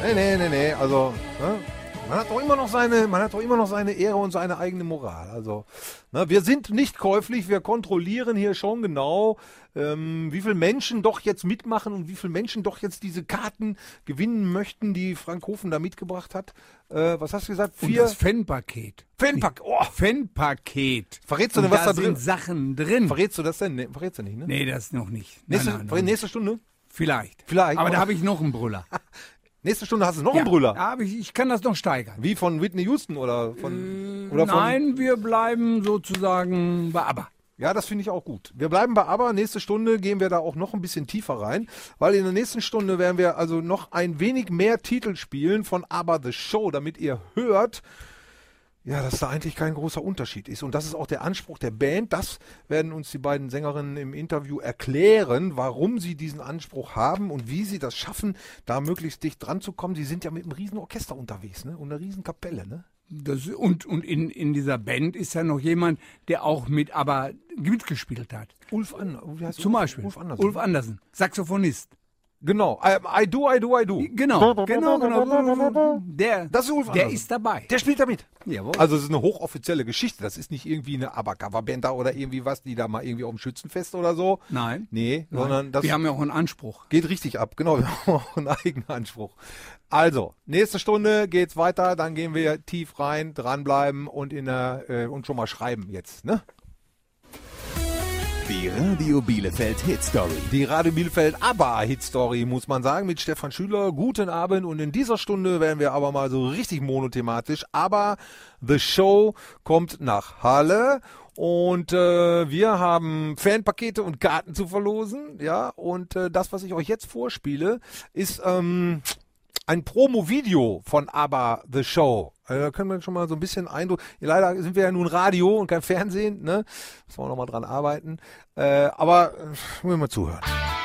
Nee, nee, nee, nee. Also, ne? Man hat doch immer noch seine, man hat doch immer noch seine Ehre und seine eigene Moral. Also, ne, wir sind nicht käuflich, wir kontrollieren hier schon genau, ähm, wie viele Menschen doch jetzt mitmachen und wie viele Menschen doch jetzt diese Karten gewinnen möchten, die Frank Hofen da mitgebracht hat. Äh, was hast du gesagt? Und Vier das Fanpaket. Fanpack. Oh, Fanpaket. verrätst du denn, Und was da da drin sind Sachen drin. Verrätst du das denn? Nee, verrätst du nicht, ne? Nee, das noch nicht. Nächste, Nein, nein, verrät- nein. nächste Stunde? Vielleicht. Vielleicht. Aber da Oh. habe ich noch einen Brüller. Nächste Stunde hast du noch Ja, einen Brüller. da hab ich, ich kann das noch steigern. Wie von Whitney Houston oder von... oder von Nein, wir bleiben sozusagen bei ABBA. Ja, das finde ich auch gut. Wir bleiben bei ABBA. Nächste Stunde gehen wir da auch noch ein bisschen tiefer rein, weil in der nächsten Stunde werden wir also noch ein wenig mehr Titel spielen von ABBA The Show, damit ihr hört, ja, dass da eigentlich kein großer Unterschied ist. Und das ist auch der Anspruch der Band. Das werden uns die beiden Sängerinnen im Interview erklären, warum sie diesen Anspruch haben und wie sie das schaffen, da möglichst dicht dran zu kommen. Sie sind ja mit einem riesen Orchester unterwegs, ne? Und einer riesen Kapelle, ne? Das, und und in, in dieser Band ist ja noch jemand, der auch mit ABBA mitgespielt hat. Ulf An wie heißt Zum Ulf? Beispiel Ulf Andersen. Ulf Andersen, Saxophonist. Genau. I, I do, I do, I do. Genau, genau, genau. Der, Das ist Ulf der Andersen. ist dabei. Der spielt da mit. Jawohl. Also es ist eine hochoffizielle Geschichte. Das ist nicht irgendwie eine ABBA-Coverband da oder irgendwie was, die da mal irgendwie auf dem Schützenfest oder so. Nein. Nee, Nein. sondern das Wir haben ja auch einen Anspruch. geht richtig ab. Genau, wir haben auch einen eigenen Anspruch. Also, nächste Stunde geht's weiter. Dann gehen wir tief rein, dranbleiben und in der, äh, und schon mal schreiben jetzt, ne? Die Radio Bielefeld Hit Story. Die Radio Bielefeld ABBA Hit Story, muss man sagen, mit Stefan Schüler. Guten Abend und in dieser Stunde werden wir aber mal so richtig monothematisch. ABBA The Show kommt nach Halle und äh, wir haben Fanpakete und Karten zu verlosen. Ja, und äh, das, was ich euch jetzt vorspiele, ist ähm, ein Promo-Video von ABBA The Show. Also da können wir schon mal so ein bisschen Eindruck. Leider sind wir ja nun Radio und kein Fernsehen, ne? Müssen wir auch noch mal dran arbeiten. Äh, aber äh, wollen wir mal zuhören.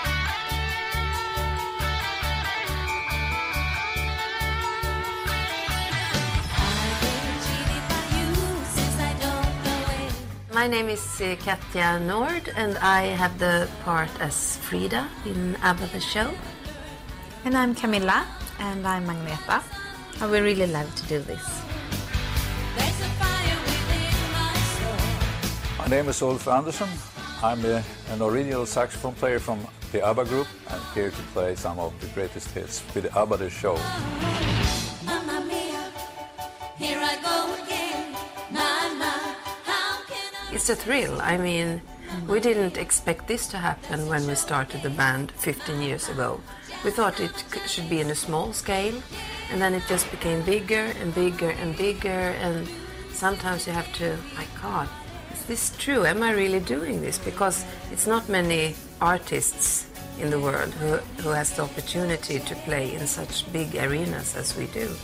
My name is uh, Katja Nord and I have the part as Frida in ABBA The Show. And I'm Camilla, and I'm Magneta. And we really love to do this. There's a fire within my soul. My name is Ulf Andersson. I'm a, an original saxophone player from the ABBA group. I'm here to play some of the greatest hits with the ABBA The Show. Mamma mia, here I go again. Mama, how can I? It's a thrill. I mean, we didn't expect this to happen when we started the band fifteen years ago. We thought it c- should be in a small scale, and then it just became bigger and bigger and bigger, and sometimes you have to, my God, is this true? Am I really doing this? Because it's not many artists in the world who, who has the opportunity to play in such big arenas as we do.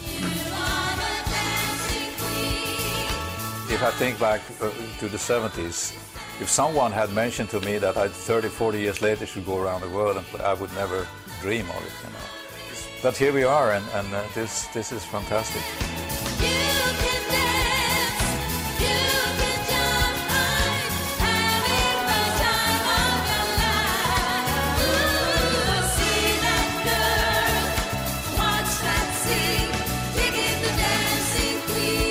If I think back uh, to the seventies, if someone had mentioned to me that I'd thirty, forty years later should go around the world and play, I would never dream of it, you know. But here we are, and, and uh, this, this is fantastic. You can dance, you can jump high, having the time of your life. Ooh, see that girl, watch that scene, digging the dancing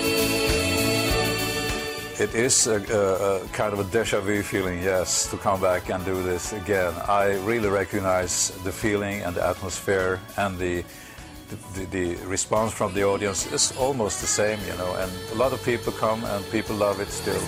queen. It is a, a, a kind of a déjà vu feeling, yes, to come back and do this again. I really recognize the feeling and the atmosphere, and the, the, the response from the audience is almost the same, you know, and a lot of people come and people love it still.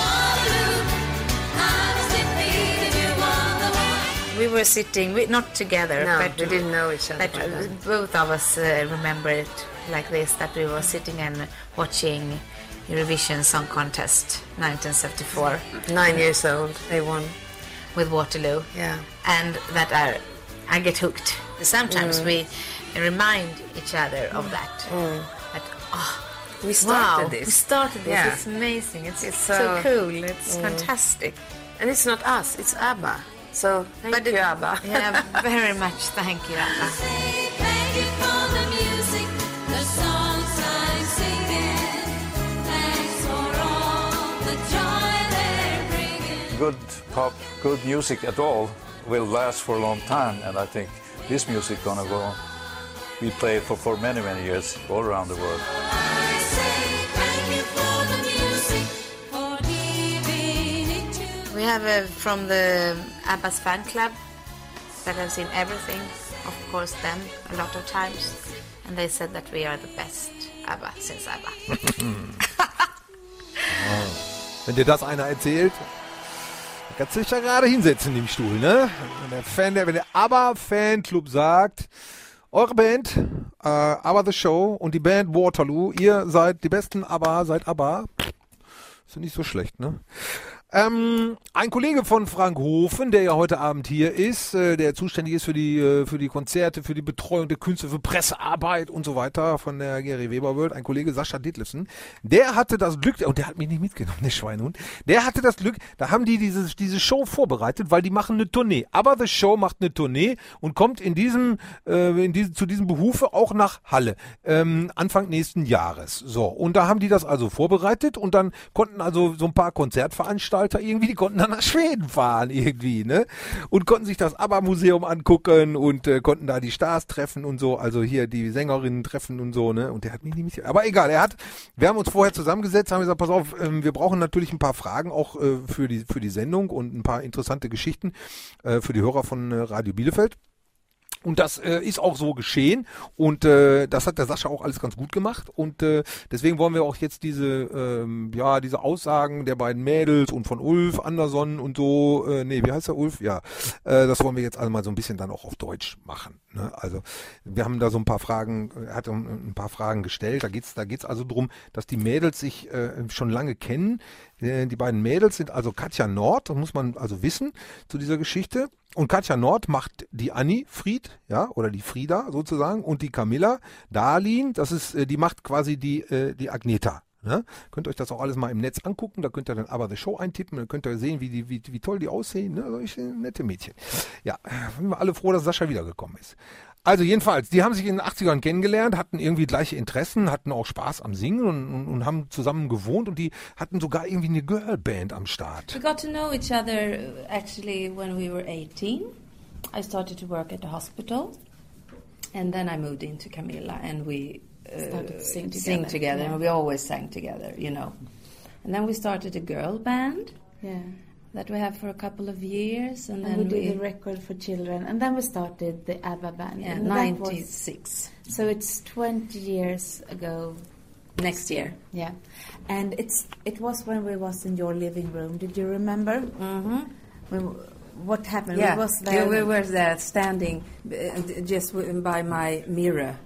We were sitting, we, not together, No, but we didn't know each other. But by then. both of us uh, remember it like this, that we were sitting and watching Eurovision Song Contest nineteen seventy-four Nine years old, they won. with Waterloo. Yeah. And that I, I get hooked. Sometimes Mm. we remind each other of that. That, oh, We started wow, this. we started this. Yeah. It's amazing. It's, It's so, so- cool. It's Mm. fantastic. And it's not us, it's ABBA. So thank But you, it- ABBA. Yeah, very much. Thank you, Abba. Thank you for the music, the songs I'm singing. Thanks for all the joy they're bringing. Good pop, good music at all will last for a long time, and I think this music gonna go we played for, for many, many years all around the world. I say thank you for the music, for giving it to We have uh, from the ABBA's fan club that have seen everything, of course, them a lot of times, and they said that we are the best ABBA since ABBA. Wenn dir das einer erzählt, dann kannst du dich da gerade hinsetzen im Stuhl, ne? Wenn der Fan, der, wenn der ABBA-Fanclub sagt, eure Band, äh, ABBA The Show und die Band Waterloo, ihr seid die besten ABBA, seid ABBA, ist ja nicht so schlecht, ne? Ähm, ein Kollege von Frank Hofen, der ja heute Abend hier ist, äh, der zuständig ist für die äh, für die Konzerte, für die Betreuung der Künstler, für Pressearbeit und so weiter von der Gary Weber World, ein Kollege Sascha Ditlevsen, der hatte das Glück, und der hat mich nicht mitgenommen, der Schweinehund, der hatte das Glück, da haben die dieses, diese Show vorbereitet, weil die machen eine Tournee. Aber The Show macht eine Tournee und kommt in diesem, äh, in diesem, zu diesem Behufe auch nach Halle, ähm, Anfang nächsten Jahres. So, und da haben die das also vorbereitet und dann konnten also so ein paar Konzertveranstalter irgendwie, die konnten dann nach Schweden fahren irgendwie, ne? Und konnten sich das ABBA-Museum angucken und äh, konnten da die Stars treffen und so, also hier die Sängerinnen treffen und so, ne? Und der hat mich nicht mit. Aber egal, er hat, wir haben uns vorher zusammengesetzt, haben gesagt, pass auf, ähm, wir brauchen natürlich ein paar Fragen auch äh, für die für die Sendung und ein paar interessante Geschichten äh, für die Hörer von äh, Radio Bielefeld. Und das äh, ist auch so geschehen und äh, das hat der Sascha auch alles ganz gut gemacht und äh, deswegen wollen wir auch jetzt diese ähm, ja diese Aussagen der beiden Mädels und von Ulf Andersson und so, äh, nee, wie heißt der Ulf? Ja, äh, das wollen wir jetzt alle mal so ein bisschen dann auch auf Deutsch machen. Ne? Also wir haben da so ein paar Fragen, er hat ein paar Fragen gestellt, da geht's da geht's also drum, dass die Mädels sich äh, schon lange kennen. Äh, die beiden Mädels sind also Katja Nord, das muss man also wissen zu dieser Geschichte. Und Katja Nord macht die Anni Fried, ja, oder die Frieda sozusagen, und die Camilla Dahlin, das ist, die macht quasi die, äh, die Agneta. Ne? Könnt ihr euch das auch alles mal im Netz angucken, da könnt ihr dann ABBA The Show eintippen, dann könnt ihr sehen, wie, die, wie, wie toll die aussehen, ne? Solche nette Mädchen. Ja, sind wir alle froh, dass Sascha wiedergekommen ist. Also jedenfalls, die haben sich in den achtzigern kennengelernt, hatten irgendwie gleiche Interessen, hatten auch Spaß am Singen und, und, und haben zusammen gewohnt und die hatten sogar irgendwie eine Girlband am Start. We got to know each other uh, actually when we were eighteen. I started to work at the hospital, and then I moved into Camilla, and we uh, Started to sing together. sing together, Yeah. and we always sang together, you know. And then we started a girl band Yeah. that we have for a couple of years, and, And we then did we, a record for children, and then we started the ABBA band. yeah, and that was- ninety-six So it's twenty years ago. next year. Yeah, and it's it was when we was in your living room. Did you remember? Mm-hmm. When, what happened? Yeah, We was yeah, there. we were there standing uh, just w- by my mirror,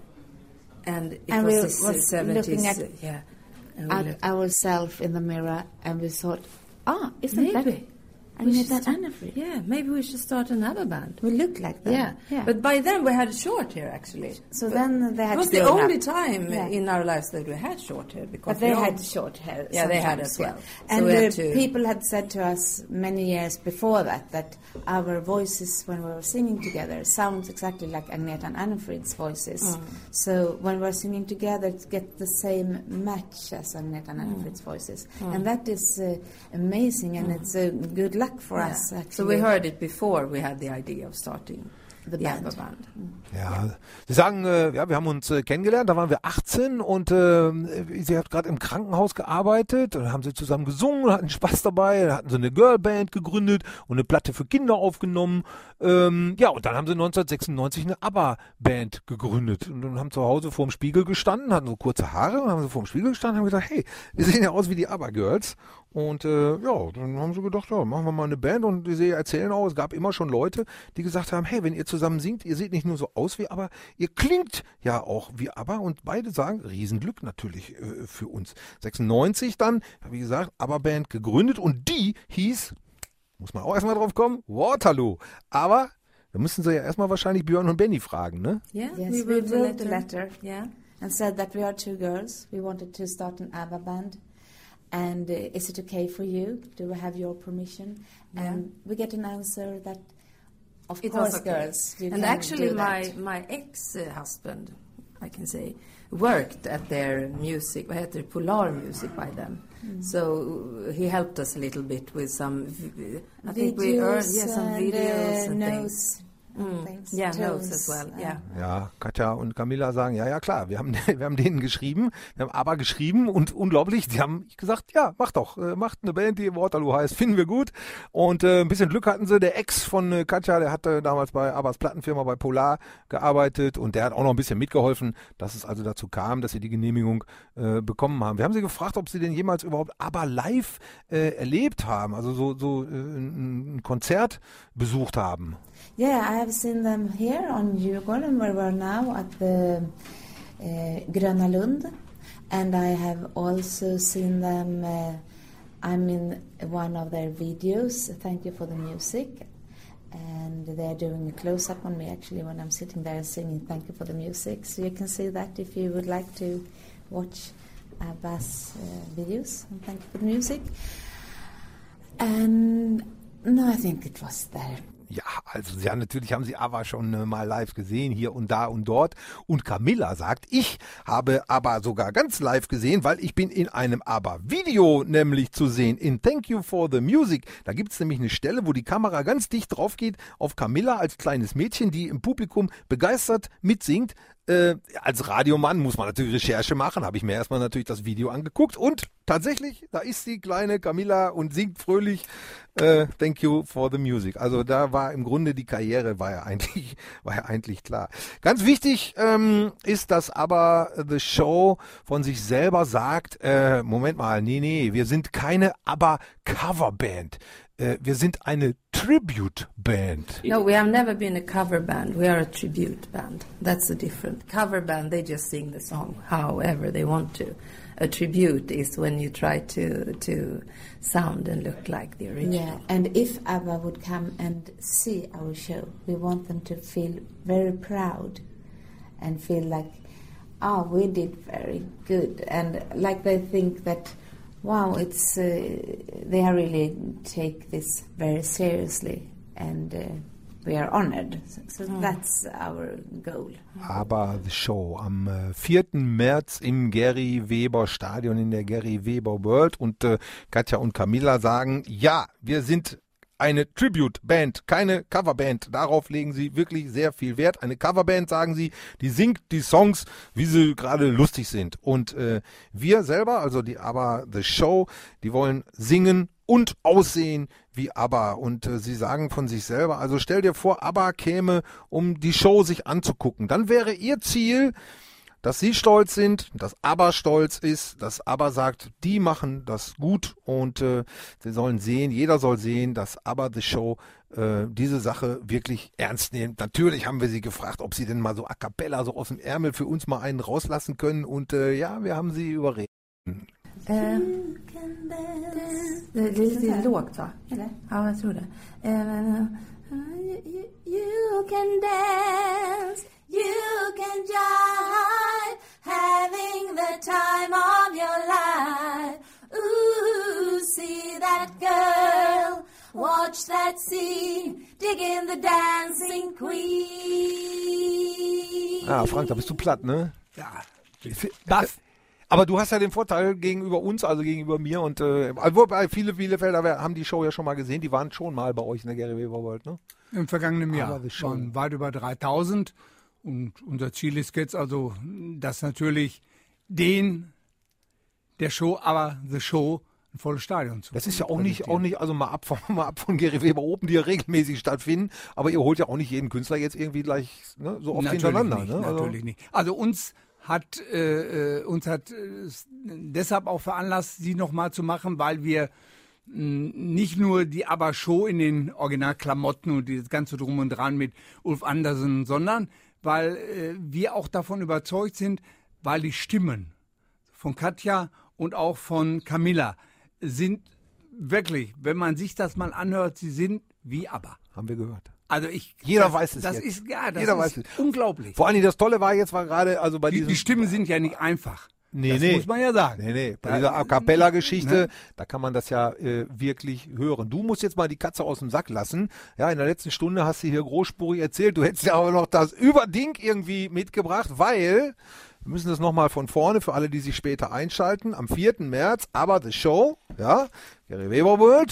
and it And was we the was s- seventies. looking at uh, yeah, and we at looked- ourselves in the mirror, and we thought, ah, isn't that? Maybe. And We we should that start- Anna Fried. Yeah, maybe we should start another band. We looked like that. Yeah. yeah. But by then we had short hair actually. So But then they had it was to the grow only up. time Yeah. in our lives that we had short hair because But they we all- had short hair. Yeah, they had sometimes, as well. yeah. So And we had uh, to- people had said to us many years before that that our voices, when we were singing together, sounds exactly like Agneta and Anna Fried's voices. Mm. So when we're singing together, it gets the same match as Agneta and Anna Mm. Fried's voices, Mm. and that is uh, amazing, and Mm. it's uh, good luck for Yeah. us. Actually. So we heard it before we had the idea of starting The the band. ABBA band. Ja, sie sagen, äh, ja, wir haben uns äh, kennengelernt, da waren wir achtzehn und äh, sie hat gerade im Krankenhaus gearbeitet und dann haben sie zusammen gesungen und hatten Spaß dabei, da hatten sie eine Girlband gegründet und eine Platte für Kinder aufgenommen. Ähm, ja, und dann haben sie neunzehnhundertsechsundneunzig eine ABBA-Band gegründet und dann haben zu Hause vorm Spiegel gestanden, hatten so kurze Haare und haben sie vorm Spiegel gestanden und haben gesagt, hey, wir sehen ja aus wie die ABBA-Girls. Und äh, ja, dann haben sie gedacht, ja, machen wir mal eine Band und sie erzählen auch, es gab immer schon Leute, die gesagt haben, hey, wenn ihr zusammen singt, ihr seht nicht nur so aus wie ABBA, ihr klingt ja auch wie ABBA und beide sagen, Riesenglück natürlich äh, für uns. sechsundneunzig dann, wie gesagt, ABBA-Band gegründet und die hieß, muss man auch erstmal drauf kommen, Waterloo. Aber da müssen sie ja erstmal wahrscheinlich Björn und Benny fragen, ne? Yeah, Yes, we we wrote, wrote a a letter. letter. Yeah. And said that we are two girls. We wanted to start an ABBA band. And uh, is it okay for you? Do we have your permission? Yeah. And we get an answer that, of It course, was okay. girls, you and can actually do my that. my ex-husband, I can say, worked at their music, what heter det, Polar Music by them. Mm. So uh, he helped us a little bit with some, v- I think we Videos earned yeah, some and, videos uh, and notes things. Mm. things. Yeah, tunes, notes as well. uh, Yeah. Ja, Katja und Camilla sagen, ja, ja, klar, wir haben, wir haben denen geschrieben, wir haben aber geschrieben und unglaublich, die haben gesagt, ja, mach doch, äh, macht eine Band, die Waterloo heißt, finden wir gut. Und äh, ein bisschen Glück hatten sie, der Ex von äh, Katja, der hatte damals bei Abbas Plattenfirma bei Polar gearbeitet und der hat auch noch ein bisschen mitgeholfen, dass es also dazu kam, dass sie die Genehmigung äh, bekommen haben. Wir haben sie gefragt, ob sie denn jemals überhaupt ABBA live äh, erlebt haben, also so, so äh, ein, ein Konzert besucht haben. Yeah, I have seen them here on Djurgården, where we're now at the uh, Gröna Lund, and I have also seen them. Uh, I'm in one of their videos. Thank you for the music, and they're doing a close-up on me actually when I'm sitting there singing. Thank you for the music. So you can see that if you would like to watch ABBA's uh, videos. And thank you for the music. And no, I think it was there. Ja, also ja, natürlich haben sie ABBA schon äh, mal live gesehen, hier und da und dort. Und Camilla sagt, ich habe ABBA sogar ganz live gesehen, weil ich bin in einem ABBA-Video nämlich zu sehen, in Thank You for the Music. Da gibt es nämlich eine Stelle, wo die Kamera ganz dicht drauf geht auf Camilla als kleines Mädchen, die im Publikum begeistert mitsingt. Äh, als Radiomann muss man natürlich Recherche machen, habe ich mir erstmal natürlich das Video angeguckt und tatsächlich, da ist die kleine Camilla und singt fröhlich äh, Thank You for the Music. Also da war im Grunde die Karriere, war ja eigentlich, war ja eigentlich klar. Ganz wichtig ähm, ist, dass aber The Show von sich selber sagt, äh, Moment mal, nee, nee, wir sind keine ABBA-Coverband. Äh, wir sind eine Tribute-Band. No, we have never been a cover band. We are a tribute band. That's the difference. Cover band, they just sing the song however they want to. A tribute is when you try to to sound and look like the original. Yeah, and if ABBA would come and see our show, we want them to feel very proud and feel like, oh, we did very good. And like they think that, wow, it's uh, they are really take this very seriously, and uh, we are honored. So, so mm. that's our goal. Aber The Show am äh, vierten März im Gary Weber Stadion in der Gary Weber World und äh, Katja und Camilla sagen, ja, wir sind eine Tribute-Band, keine Coverband. Darauf legen sie wirklich sehr viel Wert. Eine Coverband, sagen sie, die singt die Songs, wie sie gerade lustig sind. Und äh, wir selber, also die ABBA The Show, die wollen singen und aussehen wie ABBA. Und äh, sie sagen von sich selber, also stell dir vor, ABBA käme, um die Show sich anzugucken. Dann wäre ihr Ziel, dass sie stolz sind, dass ABBA stolz ist, dass ABBA sagt, die machen das gut und äh, sie sollen sehen, jeder soll sehen, dass ABBA The Show äh, diese Sache wirklich ernst nimmt. Natürlich haben wir sie gefragt, ob sie denn mal so a cappella, so aus dem Ärmel für uns mal einen rauslassen können und äh, ja, wir haben sie überredet. Eh, det är lite lågt va? Eller? Ja, jag tror det. Eh, you, you can dance, you can jive, having the time of your life. Ooh, see that girl, watch that scene, dig in the dancing queen. Ah, Frank, da bist du platt, ne? Ja. Das. Aber du hast ja den Vorteil gegenüber uns, also gegenüber mir und äh, wobei viele, viele Felder haben die Show ja schon mal gesehen, die waren schon mal bei euch in der Gary Weber World, ne? Im vergangenen Jahr Aber The waren weit über dreitausend und unser Ziel ist jetzt also, dass natürlich den der Show, aber The Show ein volles Stadion zu Das ist ja auch nicht, auch nicht, also mal ab von, mal ab von Gary Weber Open, die ja regelmäßig stattfinden, aber ihr holt ja auch nicht jeden Künstler jetzt irgendwie gleich ne, so oft natürlich hintereinander. Nicht, Ne? Also natürlich nicht. Also uns hat äh, uns hat äh, deshalb auch veranlasst, sie nochmal zu machen, weil wir mh, nicht nur die ABBA-Show in den Originalklamotten und dieses ganze Drum und Dran mit Ulf Andersen, sondern weil äh, wir auch davon überzeugt sind, weil die Stimmen von Katja und auch von Camilla sind wirklich, wenn man sich das mal anhört, sie sind wie ABBA. Haben wir gehört. Also ich, Jeder das, weiß es das jetzt. Ist, ja, das Jeder ist weiß es. unglaublich. Vor allem das Tolle war jetzt war gerade, also bei Die, diesem... die Stimmen sind ja nicht einfach. Nee, das nee. muss man ja sagen. Nee, nee. Bei Ja, dieser A Cappella-Geschichte, ne? da kann man das ja äh, wirklich hören. Du musst jetzt mal die Katze aus dem Sack lassen. Ja, in der letzten Stunde hast du hier großspurig erzählt. Du hättest ja aber noch das Überding irgendwie mitgebracht, weil... Wir müssen das nochmal von vorne für alle, die sich später einschalten. Am vierten März, aber The Show, ja, Gary Weber World.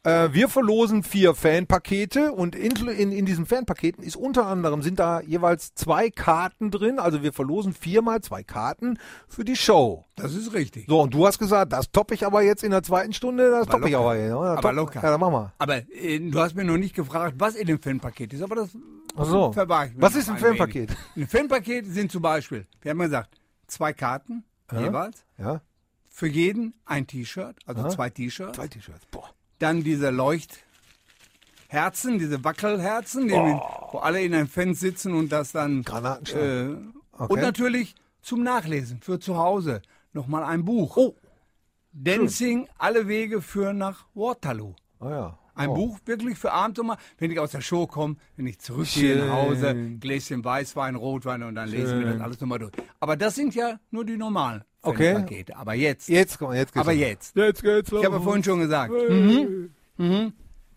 Äh, wir verlosen vier Fanpakete und in, in, in diesen Fanpaketen ist unter anderem, sind da jeweils zwei Karten drin. Also wir verlosen viermal zwei Karten für die Show. Das ist richtig. So, und du hast gesagt, das toppe ich aber jetzt in der zweiten Stunde, das toppe ich aber. Ja, aber top. locker. Ja, dann machen wir. Aber äh, du hast mir noch nicht gefragt, was in dem Fanpaket ist, aber das Ach so. verwahr ich mir Was noch ist ein ein Fanpaket? wenig. Ein Fanpaket sind zum Beispiel, wir haben gesagt, zwei Karten Ja. jeweils, Ja. für jeden ein T-Shirt, also Ja. zwei T-Shirts. Zwei T-Shirts. Boah. Dann diese Leuchtherzen, diese Wackelherzen, die mit, wo alle in einem Fan sitzen und das dann... Granatenschlag. Äh, Okay. Und natürlich zum Nachlesen, für zu Hause, nochmal ein Buch. Oh. Dancing, alle Wege führen nach Waterloo. Ah ja. Ein Oh. Buch wirklich für abends und mal, wenn ich aus der Show komme, wenn ich zurückgehe Schön. nach Hause, Gläschen Weißwein, Rotwein und dann lesen wir Schön. das alles nochmal durch. Aber das sind ja nur die normalen Okay. Pakete. Aber jetzt, Jetzt, komm, jetzt geht's aber los. jetzt, Jetzt geht's los. ich habe ja vorhin schon gesagt, mhm. Mhm.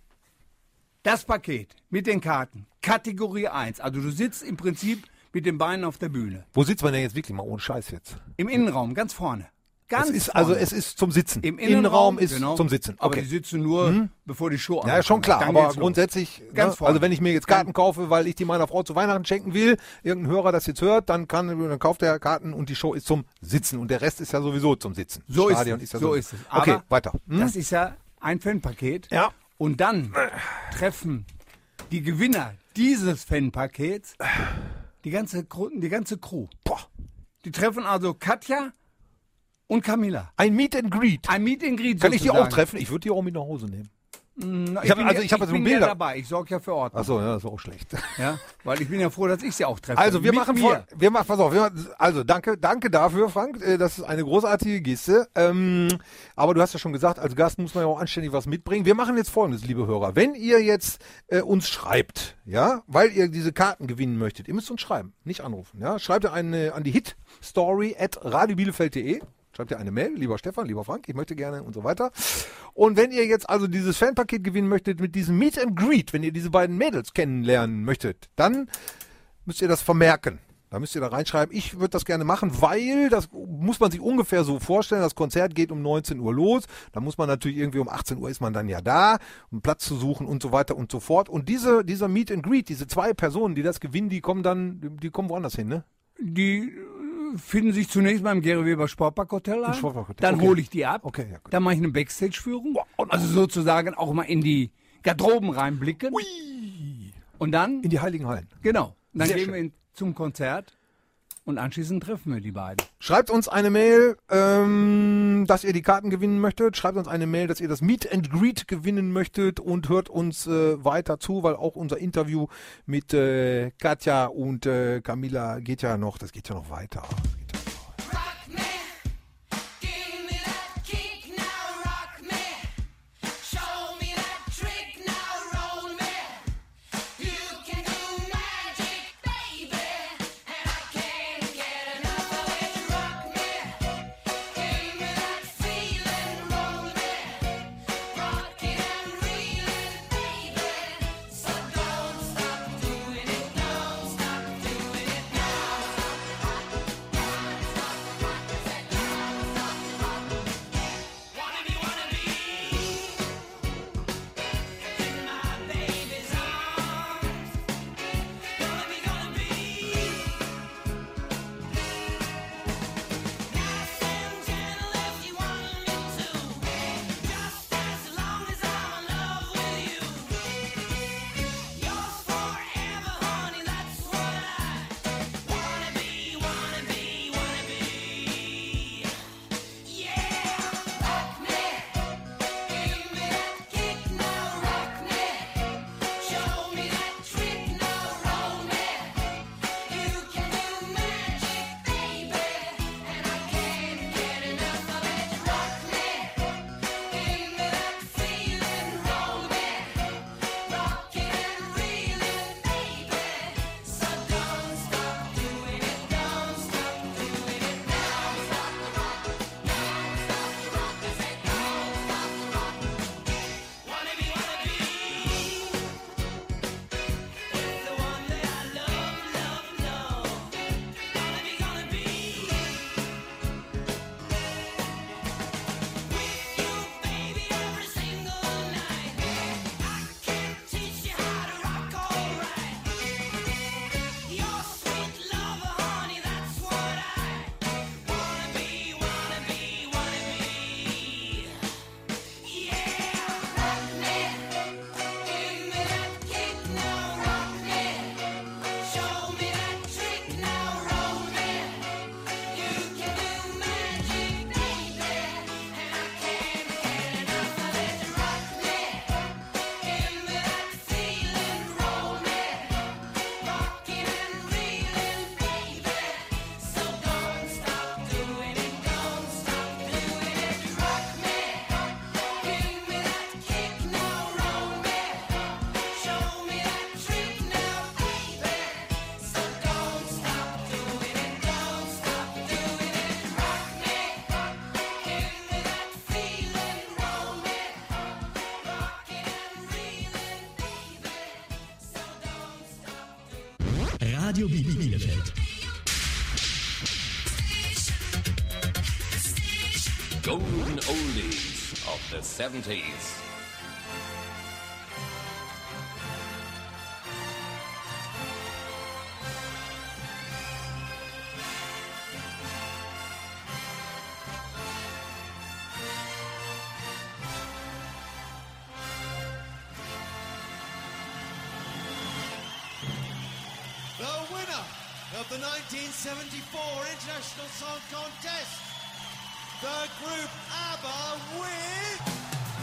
Das Paket mit den Karten, Kategorie eins, also du sitzt im Prinzip mit den Beinen auf der Bühne. Wo sitzt man denn jetzt wirklich mal ohne Scheiß jetzt? Im Innenraum, ganz vorne. Ganz es ist, vorne. also es ist zum Sitzen. Im Innenraum, Innenraum ist genau. zum Sitzen. Aber Okay. die sitzen nur, Mhm. bevor die Show Ja, anfängt. schon klar, Dann aber geht's los. grundsätzlich, Ganz ne, vorne. also wenn ich mir jetzt Karten kaufe, weil ich die meiner Frau zu Weihnachten schenken will, irgendein Hörer das jetzt hört, dann kann, dann kauft er Karten und die Show ist zum Sitzen und der Rest ist ja sowieso zum Sitzen. So ist Stadion es. ja so so- ist es. Okay, Aber weiter. Hm? Das ist ja ein Fanpaket. Ja. Und dann treffen die Gewinner dieses Fanpakets die ganze, Gru- die ganze Crew. Boah. Die treffen also Katja und Camilla. Ein Meet and Greet. Ein Meet and Greet Kann ich die sozusagen. auch treffen? Ich würde die auch mit nach Hause nehmen. Na, Ich hab- bin also ja- ich hab also bin Bilder. ja dabei. Ich sorge ja für Ordnung. Achso, ja, das ist auch schlecht. Ja, weil ich bin ja froh, dass ich sie auch treffe. Also wir Mit machen mir. vor, wir machen, pass auf, wir, also danke, danke dafür, Frank. äh, Das ist eine großartige Geste. Ähm, aber du hast ja schon gesagt, als Gast muss man ja auch anständig was mitbringen. Wir machen jetzt Folgendes, liebe Hörer. Wenn ihr jetzt äh, uns schreibt, ja, weil ihr diese Karten gewinnen möchtet, ihr müsst uns schreiben, nicht anrufen. Ja, schreibt ihr eine an die Hitstory at radiobielefeld punkt de. Schreibt ihr eine Mail, lieber Stefan, lieber Frank, ich möchte gerne und so weiter. Und wenn ihr jetzt also dieses Fanpaket gewinnen möchtet mit diesem Meet and Greet, wenn ihr diese beiden Mädels kennenlernen möchtet, dann müsst ihr das vermerken. Da müsst ihr da reinschreiben, ich würde das gerne machen, weil, das muss man sich ungefähr so vorstellen, das Konzert geht um neunzehn Uhr los, da muss man natürlich irgendwie um achtzehn Uhr ist man dann ja da, um Platz zu suchen und so weiter und so fort. Und diese, dieser Meet and Greet, diese zwei Personen, die das gewinnen, die kommen dann, die, die kommen woanders hin, ne? Die äh, finden sich zunächst mal im Gary Weber Sportpark-Hotel ein. Sportpark-Hotel, Dann okay. hole ich die ab. Okay, ja, gut. Dann mache ich eine Backstage-Führung. Also sozusagen auch mal in die Garderoben reinblicken. Und dann, In die Heiligen Hallen. genau, dann Sehr gehen schön. wir in, zum Konzert und anschließend treffen wir die beiden. Schreibt uns eine Mail, ähm, dass ihr die Karten gewinnen möchtet. Schreibt uns eine Mail, dass ihr das Meet and Greet gewinnen möchtet und hört uns äh, weiter zu, weil auch unser Interview mit äh, Katja und äh, Camilla geht ja noch, das geht ja noch weiter. Das geht ja noch weiter. Radio Bielefeld. Golden Oldies of the seventies. The winner of the nineteen seventy-four International Song Contest, the group ABBA with...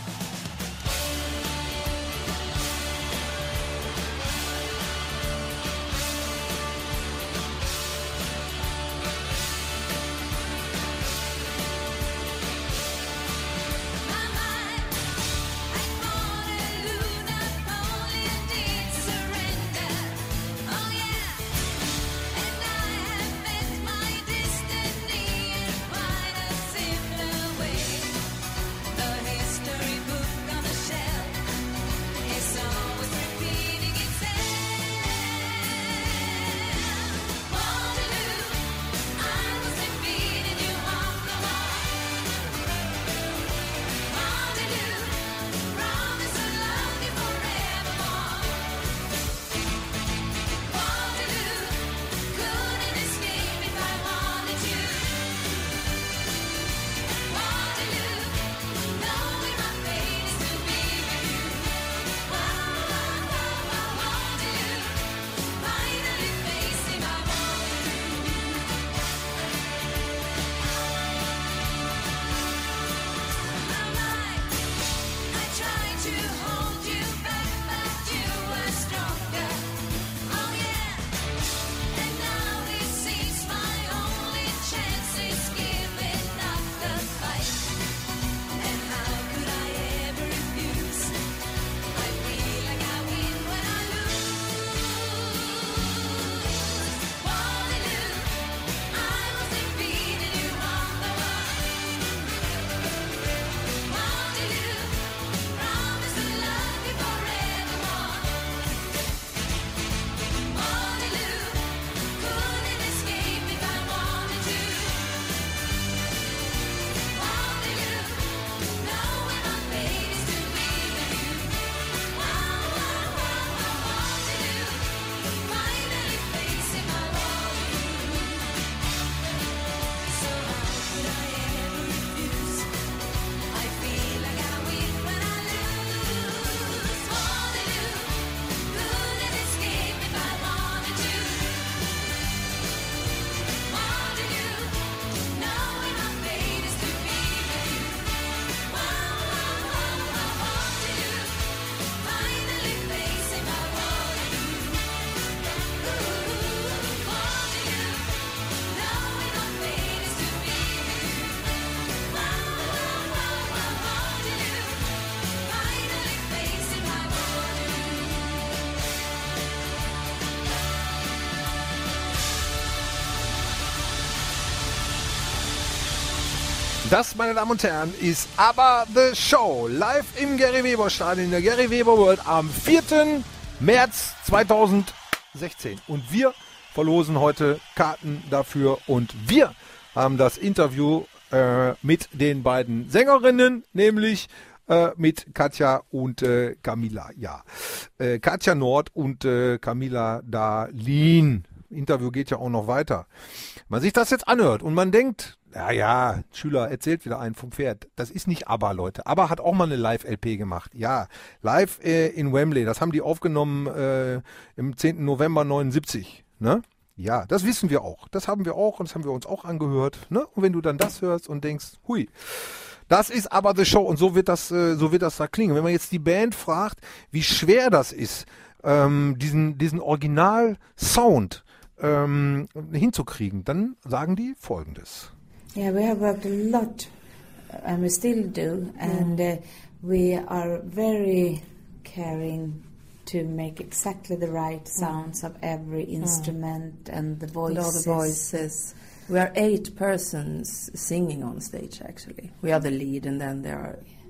Das, meine Damen und Herren, ist ABBA The Show. Live im Gary Weber Stadion in der Gary Weber World am vierten März zweitausendsechzehn. Und wir verlosen heute Karten dafür. Und wir haben das Interview äh, mit den beiden Sängerinnen, nämlich äh, mit Katja und äh, Camilla. Ja, äh, Katja Nord und äh, Camilla Dahlin. Interview geht ja auch noch weiter. Man sich das jetzt anhört und man denkt, ja, ja, Schüler erzählt wieder einen vom Pferd. Das ist nicht ABBA, Leute. ABBA hat auch mal eine Live-L P gemacht. Ja, live äh, in Wembley. Das haben die aufgenommen äh, im zehnten November neunundsiebzig. Ne? Ja, das wissen wir auch. Das haben wir auch und das haben wir uns auch angehört. Ne? Und wenn du dann das hörst und denkst, hui, das ist ABBA The Show und so wird das, äh, so wird das da klingen. Wenn man jetzt die Band fragt, wie schwer das ist, ähm, diesen, diesen Original-Sound ähm, hinzukriegen, dann sagen die Folgendes. Yeah, we have worked a lot, and we still do, and uh, we are very caring to make exactly the right sounds of every instrument and the voices. And all the voices. We are eight persons singing on stage, actually. We are the lead, and then there are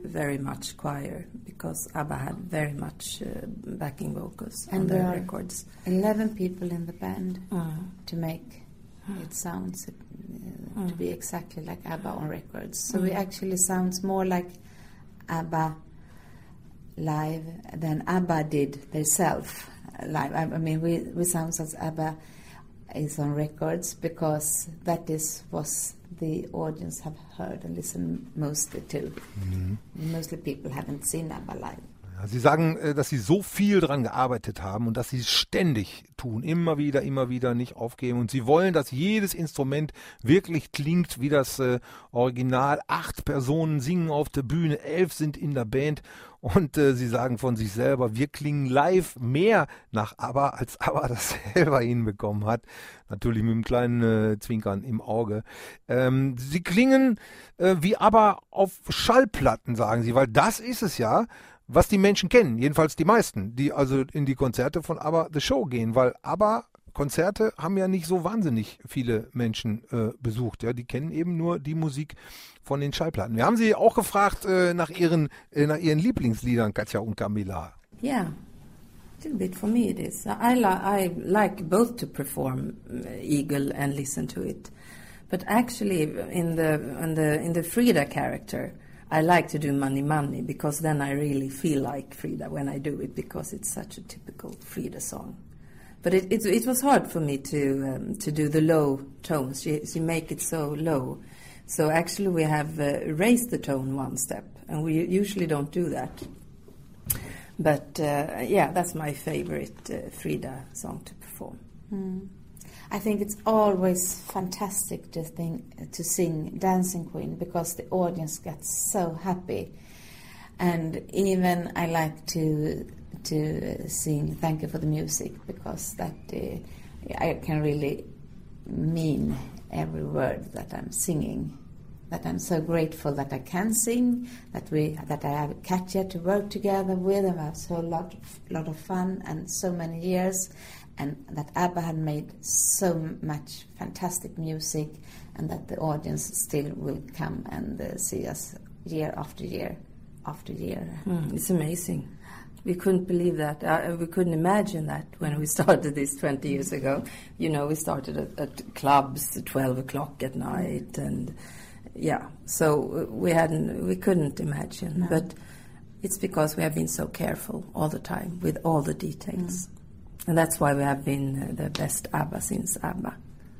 very much choir because ABBA had very much uh, backing vocals on And their there are records. eleven people in the band Mm. to make it sounds uh, to Mm. be exactly like ABBA on records. So Mm. it actually sounds more like ABBA live than ABBA did themselves live. I, I mean, we we sound as ABBA is on records because that is what the audience have heard and listened mostly to. Mhm. Mostly people haven't seen ABBA live. Ja, Sie sagen, äh, dass Sie so viel dran gearbeitet haben und dass Sie es ständig tun, immer wieder, immer wieder nicht aufgeben. Und Sie wollen, dass jedes Instrument wirklich klingt wie das äh, Original. Acht Personen singen auf der Bühne, elf sind in der Band. Und äh, Sie sagen von sich selber, wir klingen live mehr nach ABBA, als ABBA das selber hinbekommen hat. Natürlich mit einem kleinen äh, Zwinkern im Auge. Ähm, Sie klingen äh, wie ABBA auf Schallplatten, sagen Sie, weil das ist es ja, was die Menschen kennen, jedenfalls die meisten, die also in die Konzerte von ABBA The Show gehen, weil ABBA-Konzerte haben ja nicht so wahnsinnig viele Menschen äh, besucht. Ja, die kennen eben nur die Musik von den Schallplatten. Wir haben Sie auch gefragt äh, nach, ihren, äh, nach Ihren Lieblingsliedern, Katja und Camilla. Yeah, a little bit for me it is. I, li- I like both to perform uh, Eagle and listen to it, but actually in the in the in the Frida character, I like to do Money Money because then I really feel like Frida when I do it because it's such a typical Frida song. But it it, it was hard for me to um, to do the low tones. She, she make it so low. So actually we have uh, raised the tone one step, and we usually don't do that. But uh, yeah, that's my favorite uh, Frida song to perform. Mm. I think it's always fantastic to think, to sing Dancing Queen because the audience gets so happy, and even I like to to sing Thank You for the Music because that uh, I can really mean every word that I'm singing. That I'm so grateful that I can sing, that we that I have Katja to work together with, and we have so a lot of, lot of fun and so many years. And that ABBA had made so much fantastic music, and that the audience still will come and uh, see us year after year after year. Mm, it's amazing. We couldn't believe that. Uh, we couldn't imagine that when we started this twenty years ago. You know, we started at, at clubs at twelve o'clock at night, and yeah, so we hadn't, we couldn't imagine. No. But it's because we have been so careful all the time with all the details. Mm. And that's why we have been uh, the best ABBA since ABBA,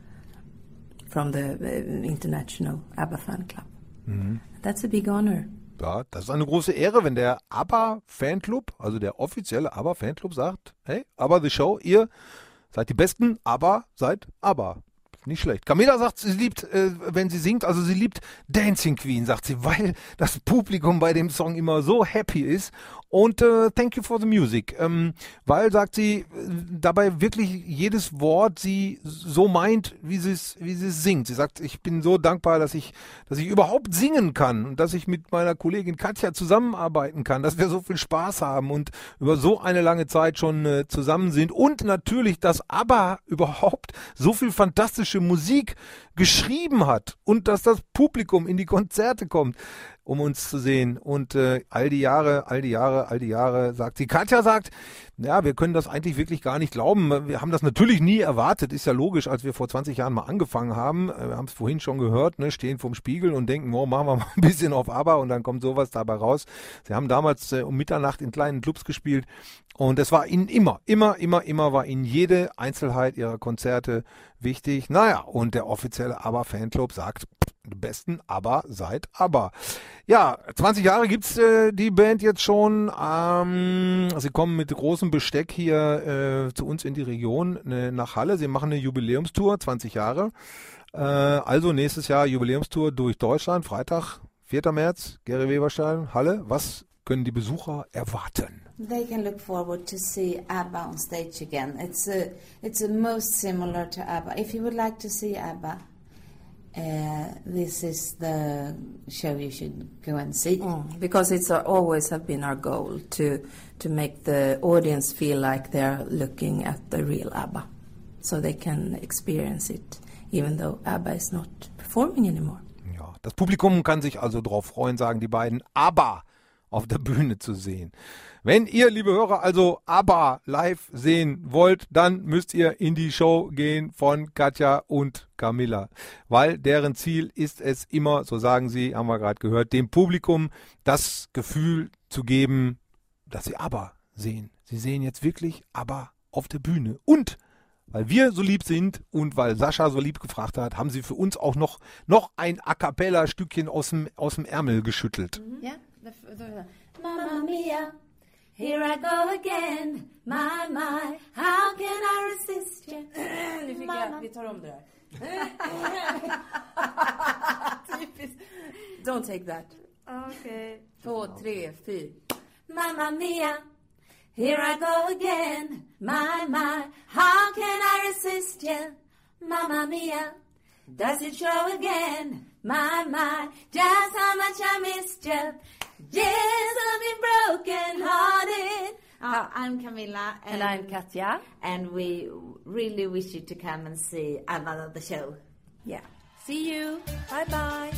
from the uh, International ABBA Fan Club. Mhm. That's a big honor. Ja, das ist eine große Ehre, wenn der ABBA-Fanclub, also der offizielle ABBA-Fanclub sagt, hey, ABBA The Show, ihr seid die Besten, ABBA seid ABBA. Nicht schlecht. Camilla sagt, sie liebt, äh, wenn sie singt, also sie liebt Dancing Queen, sagt sie, weil das Publikum bei dem Song immer so happy ist. Und äh, Thank You for the Music, ähm, weil, sagt sie, dabei wirklich jedes Wort sie so meint, wie sie es wie sie es singt. Sie sagt, ich bin so dankbar, dass ich, dass ich überhaupt singen kann und dass ich mit meiner Kollegin Katja zusammenarbeiten kann, dass wir so viel Spaß haben und über so eine lange Zeit schon äh, zusammen sind. Und natürlich, dass ABBA überhaupt so viel fantastische Musik geschrieben hat und dass das Publikum in die Konzerte kommt, um uns zu sehen. Und äh, all die Jahre, all die Jahre, all die Jahre, sagt sie. Katja sagt, ja, wir können das eigentlich wirklich gar nicht glauben. Wir haben das natürlich nie erwartet, ist ja logisch, als wir vor zwanzig Jahren mal angefangen haben. Wir haben es vorhin schon gehört, ne, stehen vorm Spiegel und denken, oh, machen wir mal ein bisschen auf ABBA und dann kommt sowas dabei raus. Sie haben damals äh, um Mitternacht in kleinen Clubs gespielt und es war ihnen immer, immer, immer, immer war ihnen jede Einzelheit ihrer Konzerte wichtig. Naja, und der offizielle ABBA-Fanclub sagt, die besten ABBA seit ABBA. Ja, zwanzig Jahre gibt's äh, die Band jetzt schon. Ähm, sie kommen mit großem Besteck hier äh, zu uns in die Region, äh, nach Halle. Sie machen eine Jubiläumstour, zwanzig Jahre. Äh, also nächstes Jahr Jubiläumstour durch Deutschland, Freitag, vierter März, Gary Weberstein, Halle. Was können die Besucher erwarten? They can look forward to see ABBA on stage again. It's a, it's a most similar to ABBA. If you would like to see ABBA, Uh, this is the show you should go and see. Mm, because it's uh, always have been our goal to to make the audience feel like they're looking at the real ABBA, so they can experience it, even though ABBA is not performing anymore. Ja, das Publikum kann sich also drauf freuen, sagen die beiden. ABBA auf der Bühne zu sehen. Wenn ihr, liebe Hörer, also ABBA live sehen wollt, dann müsst ihr in die Show gehen von Katja und Camilla, weil deren Ziel ist es immer, so sagen sie, haben wir gerade gehört, dem Publikum das Gefühl zu geben, dass sie ABBA sehen. Sie sehen jetzt wirklich ABBA auf der Bühne. Und weil wir so lieb sind und weil Sascha so lieb gefragt hat, haben sie für uns auch noch, noch ein A-Cappella-Stückchen aus dem, aus dem Ärmel geschüttelt. Ja. Mamma mia, here I go again. My, my, how can I resist you? Nu fick jag, vi tar om det där. Typiskt. Don't take that. Okay. Två, tre, fyra. Mamma mia, here I go again. My, my, how can I resist you? Mamma mia, does it show again? My, my, just how much I missed you. Yes, I've been broken hearted. Uh, I'm Camilla. And I'm Katja. And we really wish you to come and see ABBA the show. Yeah. See you. Bye bye.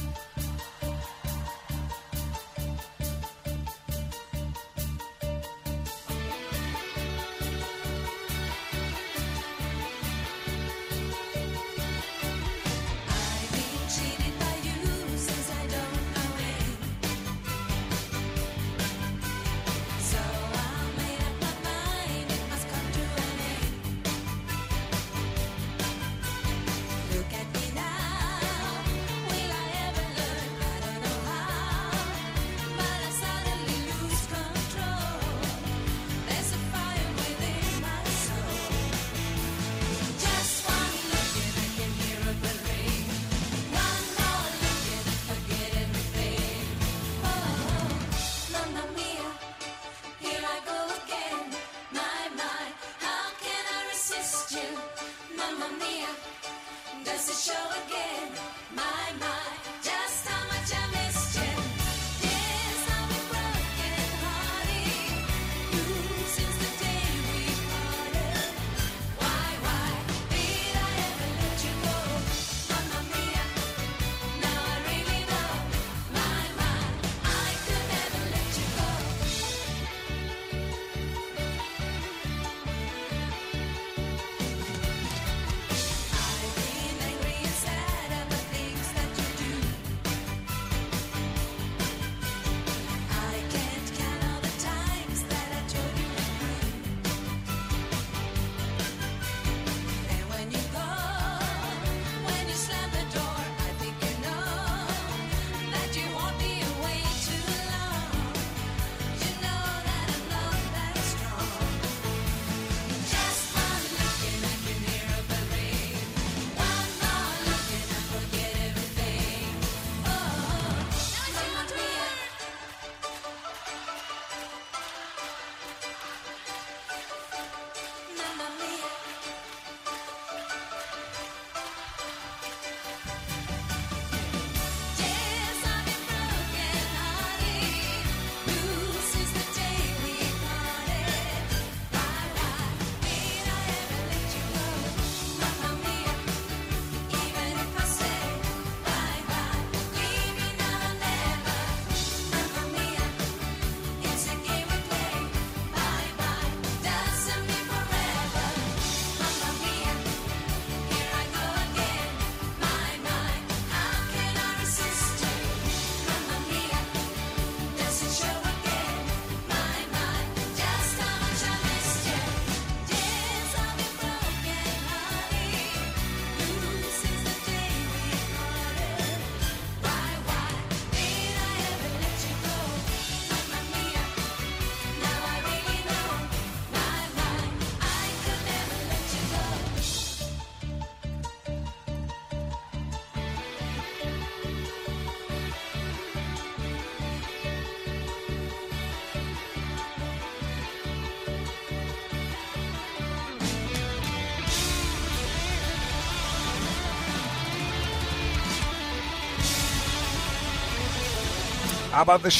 Aber The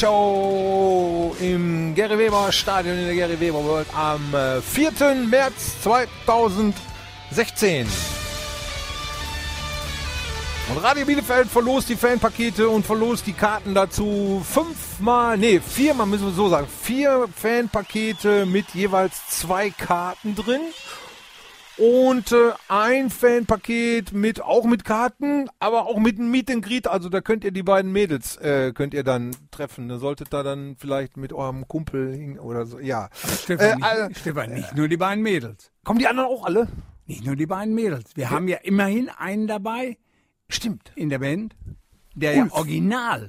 Show im Gary Weber Stadion in der Gary Weber World am äh, vierten März zweitausendsechzehn. Und Radio Bielefeld verlost die Fanpakete und verlost die Karten dazu fünfmal, nee, viermal müssen wir so sagen, vier Fanpakete mit jeweils zwei Karten drin. Und äh, ein Fanpaket mit auch mit Karten, aber auch mit einem Meet and Greet. Also da könnt ihr die beiden Mädels äh, könnt ihr dann treffen. Da solltet da dann vielleicht mit eurem Kumpel hin oder so. Ja. Stefan, äh, nicht, Stefan, nicht nur die beiden Mädels. Kommen die anderen auch alle? Nicht nur die beiden Mädels. Wir ja. haben ja immerhin einen dabei. Stimmt. In der Band, der Ulf. ja original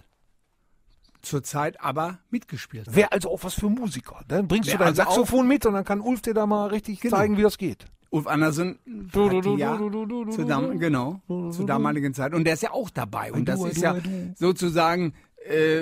zurzeit aber mitgespielt hat. Wäre also auch was für Musiker. Dann bringst Wär du dein also Saxophon mit und dann kann Ulf dir da mal richtig genau. zeigen, wie das geht. Ulf Andersen hat die ja zusammen, genau, zur damaligen Zeit. Und der ist ja auch dabei. Und das ist ja sozusagen äh,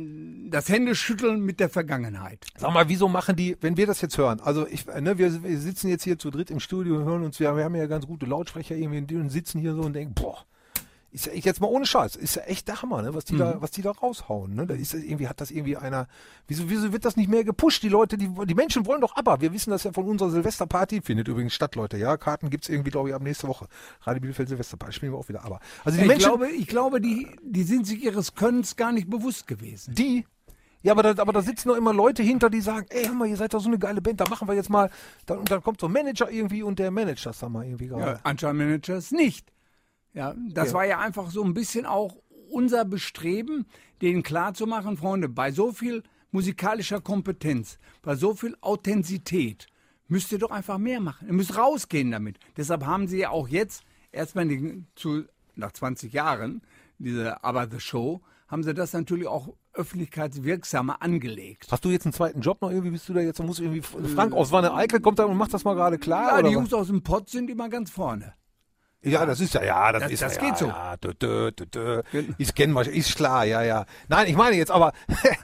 das Händeschütteln mit der Vergangenheit. Sag mal, wieso machen die, wenn wir das jetzt hören, also ich, ne, wir, wir sitzen jetzt hier zu dritt im Studio und hören uns, wir, wir haben ja ganz gute Lautsprecher irgendwie und sitzen hier so und denken, boah, ist ja ich jetzt mal ohne Scheiß, ist ja echt der Hammer, ne, was die mhm. da, was die da raushauen, ne? Da ist das irgendwie, hat das irgendwie einer, wieso, wieso wird das nicht mehr gepusht? Die Leute, die, die Menschen wollen doch ABBA. Wir wissen das ja von unserer Silvesterparty, findet übrigens statt, Leute, ja. Karten gibt's irgendwie, glaube ich, ab nächste Woche. Radio Bielefeld Silvesterparty, spielen wir auch wieder ABBA. Also die ich Menschen, glaube, ich glaube, die, die sind sich ihres Könnens gar nicht bewusst gewesen. Die? Ja, aber da, aber da sitzen noch immer Leute hinter, die sagen, ey, hör mal, ihr seid doch so eine geile Band, da machen wir jetzt mal, dann, und dann kommt so ein Manager irgendwie und der managt das dann mal irgendwie gerade. Ja, anscheinend managt das nicht. Ja, das ja. war ja einfach so ein bisschen auch unser Bestreben, denen klarzumachen, Freunde, bei so viel musikalischer Kompetenz, bei so viel Authentizität, müsst ihr doch einfach mehr machen. Ihr müsst rausgehen damit. Deshalb haben sie ja auch jetzt, erstmal die, zu, nach zwanzig Jahren, diese ABBA The Show, haben sie das natürlich auch öffentlichkeitswirksamer angelegt. Hast du jetzt einen zweiten Job noch irgendwie? Bist du da jetzt, muss irgendwie Frank aus Wanne-Eickel kommt da und macht das mal gerade klar? Ja, oder die was? Jungs aus dem Pott sind immer ganz vorne. Ja, das ist ja, ja, das, das ist das ja, geht ja, so. Ja, dö, dö, dö, dö. Ich kenne mal, ist klar, ja, ja. Nein, ich meine jetzt, aber,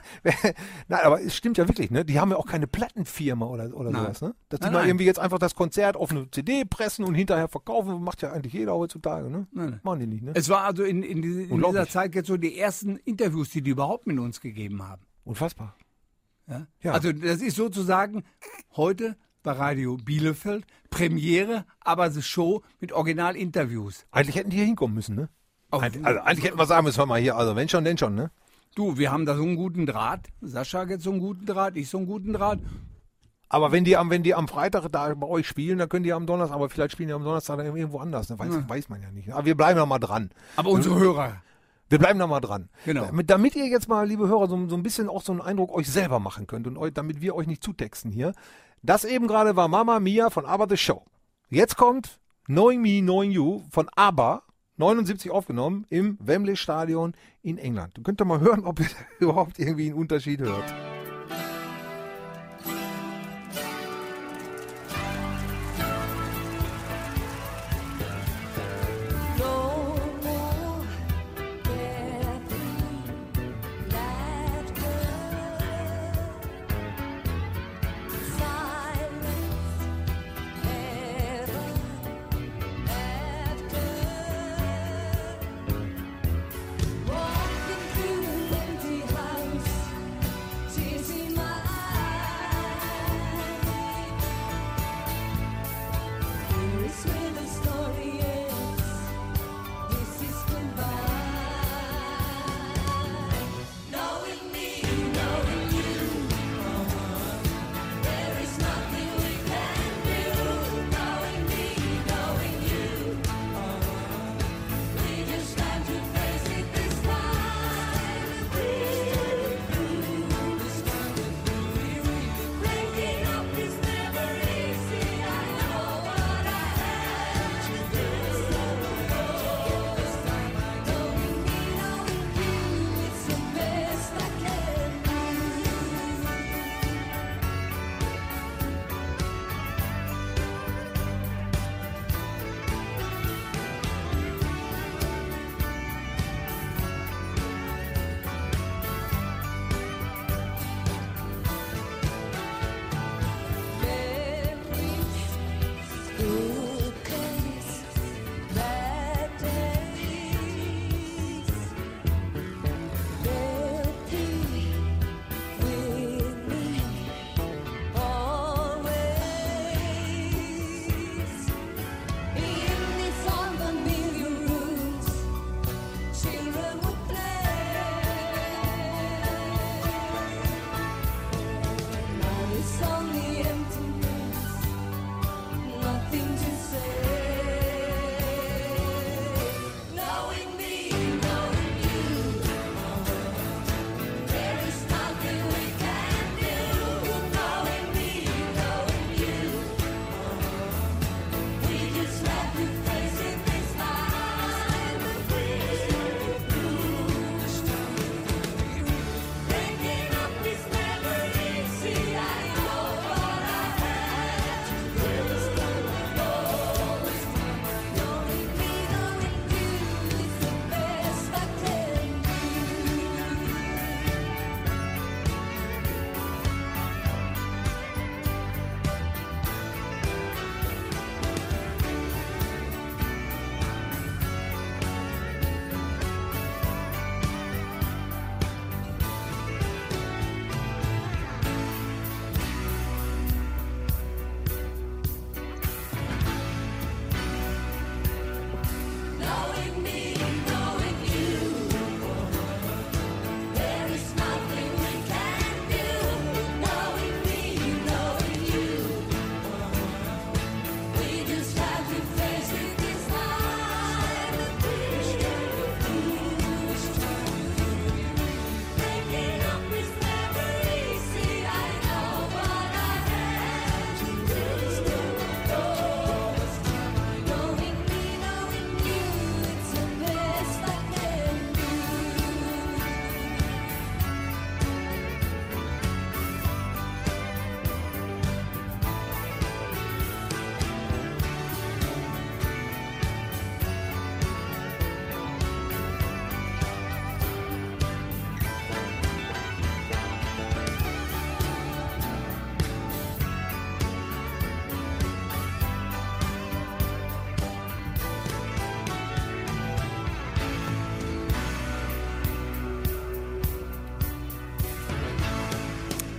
nein, aber es stimmt ja wirklich, ne? Die haben ja auch keine Plattenfirma oder, oder Nein. sowas, ne? Dass die Nein, mal nein. irgendwie jetzt einfach das Konzert auf eine C D pressen und hinterher verkaufen, macht ja eigentlich jeder heutzutage, ne? Nein, nein. Machen die nicht, ne? Es war also in, in, diese, in Unglaublich. dieser Zeit jetzt so die ersten Interviews, die die überhaupt mit uns gegeben haben. Unfassbar. Ja? Ja. Also das ist sozusagen heute bei Radio Bielefeld Premiere, aber die Show mit Originalinterviews. Eigentlich hätten die hier hinkommen müssen, ne? Auf- Eig- also eigentlich hätten wir sagen müssen, hör mal hier, also wenn schon, denn schon, ne? Du, wir haben da so einen guten Draht. Sascha hat jetzt so einen guten Draht, ich so einen guten Draht. Aber wenn die am, wenn die am Freitag da bei euch spielen, dann können die am Donnerstag, aber vielleicht spielen die am Donnerstag dann irgendwo anders, ne? Weiß, Ja. weiß man ja nicht. Aber wir bleiben da mal dran. Aber unsere Hörer. Wir bleiben da mal dran. Genau. Damit, damit ihr jetzt mal, liebe Hörer, so, so ein bisschen auch so einen Eindruck euch selber machen könnt und euch, damit wir euch nicht zutexten hier. Das eben gerade war Mamma Mia von ABBA The Show. Jetzt kommt Knowing Me, Knowing You von ABBA, neunundsiebzig aufgenommen im Wembley Stadion in England. Du könnt doch mal hören, ob ihr überhaupt irgendwie einen Unterschied hört. Walking through an empty house,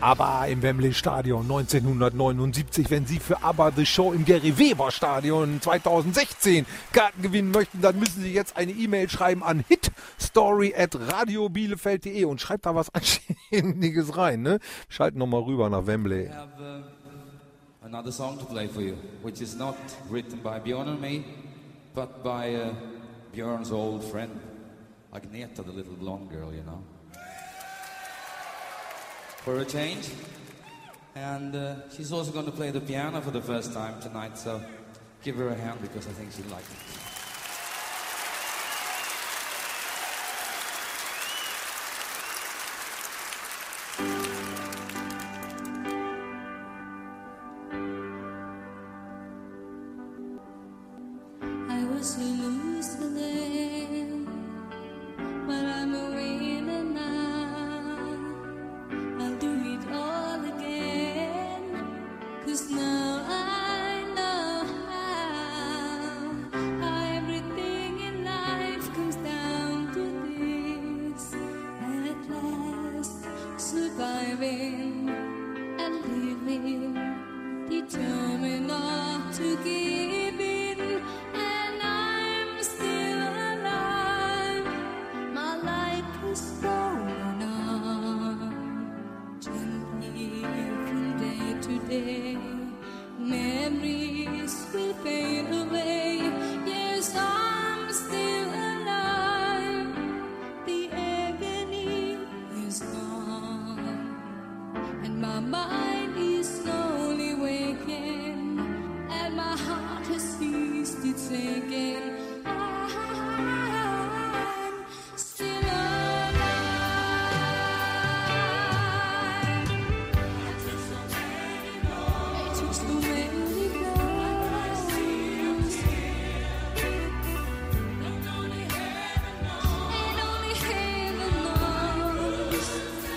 ABBA im Wembley Stadion neunzehnhundertneunundsiebzig. Wenn Sie für ABBA The Show im Gary Weber Stadion zweitausendsechzehn Karten gewinnen möchten, dann müssen Sie jetzt eine E-Mail schreiben an hitstory at radiobielefeld punkt de und schreibt da was Anständiges rein. Ne? Schalten nochmal rüber nach Wembley. I have uh, another song to play for you, which is not written by Björn and me, but by uh, Björn's old friend, Agneta, the little blonde girl, you know. For a change. And uh, she's also going to play the piano for the first time tonight, so give her a hand because I think she'd like it. I was a loser then, but I'm a winner now. I'll do it all again, 'cause now I know how everything in life comes down to this. At last, surviving and living, determined not to give in. And I'm still alive. My life is going on gently from day to day. Memories will fade away. Yes, I'm still alive. The agony is gone, and my mind is slowly waking, and my heart has ceased its aching. I'm still alive. It took so many blows, and only heaven knows.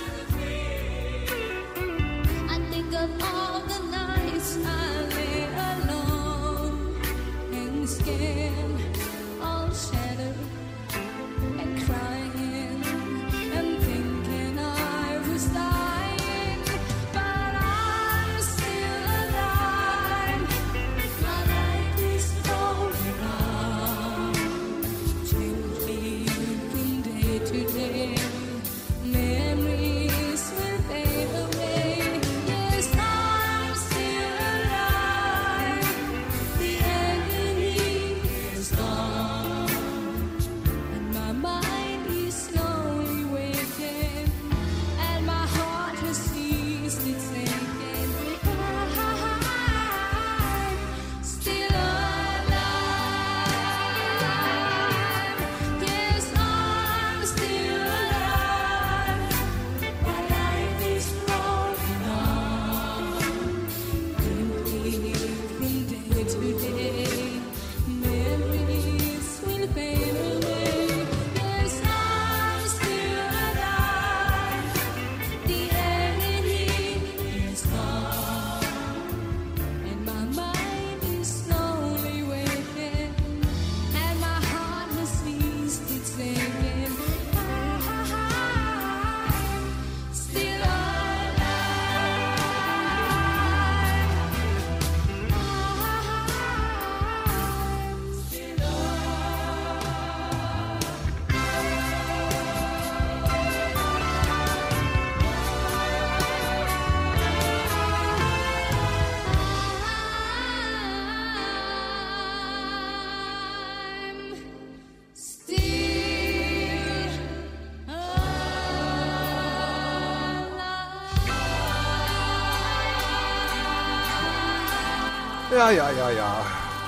I think of all the nights I lay alone and scared, all shattered and crying and thinking I was dying, but I'm still alive. My life is going on gently from day to day. Memories will fade away. Yes, I'm still alive. The agony is gone, and my mind is slowly waking, and my heart has ceased its aching. I'm still alive. Yes, I'm still alive. My life is rolling on gently from day to day. Memories will fade away. Yes, I'm still alive. The agony is gone, and my mind is slowly waking, and my heart has ceased its aching. I'm still Ja, ja, ja, ja.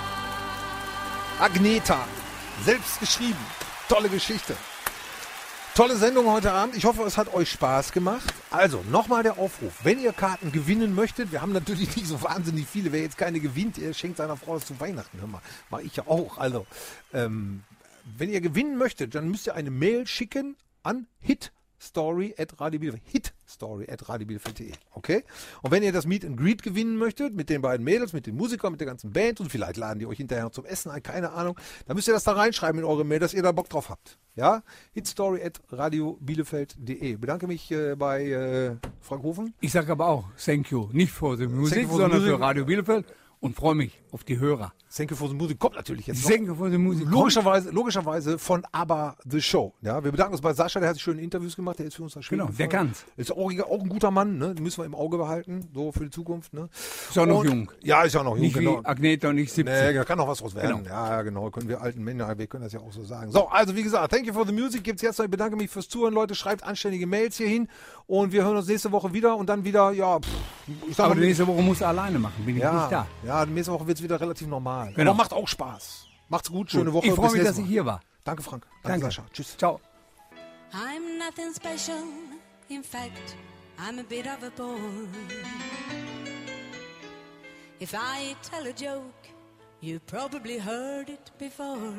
Agneta, selbst geschrieben. Tolle Geschichte. Tolle Sendung heute Abend. Ich hoffe, es hat euch Spaß gemacht. Also, nochmal der Aufruf. Wenn ihr Karten gewinnen möchtet, wir haben natürlich nicht so wahnsinnig viele. Wer jetzt keine gewinnt, ihr schenkt seiner Frau das zu Weihnachten. Hör mal, mach ich ja auch. Also, ähm, wenn ihr gewinnen möchtet, dann müsst ihr eine Mail schicken an hit Hitstory at Radio Bielefeld. Hitstory at Radio Bielefeld punkt de. Okay? Und wenn ihr das Meet and Greet gewinnen möchtet, mit den beiden Mädels, mit den Musikern, mit der ganzen Band und vielleicht laden die euch hinterher noch zum Essen ein, keine Ahnung, dann müsst ihr das da reinschreiben in eure Mail, dass ihr da Bock drauf habt. Ja? Hitstory at Radio Bielefeld punkt de. Bedanke mich äh, bei äh, Frank Hofen. Ich sage aber auch thank you, nicht für die Musik, for the sondern music. für Radio Bielefeld und freue mich auf die Hörer. Thank you for the Music kommt natürlich jetzt noch. Thank you for the Music. Logischerweise, logischerweise von ABBA The Show. Ja, wir bedanken uns bei Sascha, der hat schöne Interviews gemacht, der ist für uns da schön. Genau, der kann's. Ist auch, auch ein guter Mann, ne? Den müssen wir im Auge behalten, so für die Zukunft. Ne? Ist auch noch Und- jung. Ja, ist auch noch jung, Nicht genau. wie Agneta und ich siebzig. Nee, da kann noch was draus werden. Genau. Ja, genau, können wir alten Männer, wir können das ja auch so sagen. So, also wie gesagt, thank you for the music gibt's jetzt noch. Ich bedanke mich fürs Zuhören, Leute. Schreibt anständige Mails hier hin und wir hören uns nächste Woche wieder und dann wieder, ja, pff, ich sag Aber mal, nächste Woche musst du alleine machen, bin ich ja, nicht da. ja, nächste Woche wird's wieder relativ normal. Genau. Aber macht auch Spaß. Macht's gut, schöne Gut. Woche. Ich freue bis mich, nächstes dass ich Mal. hier war. Danke, Frank. Danke, Danke. Sascha. Tschüss. Ciao. I'm nothing special. In fact, I'm a bit of a bore. If I tell a joke, you probably heard it before.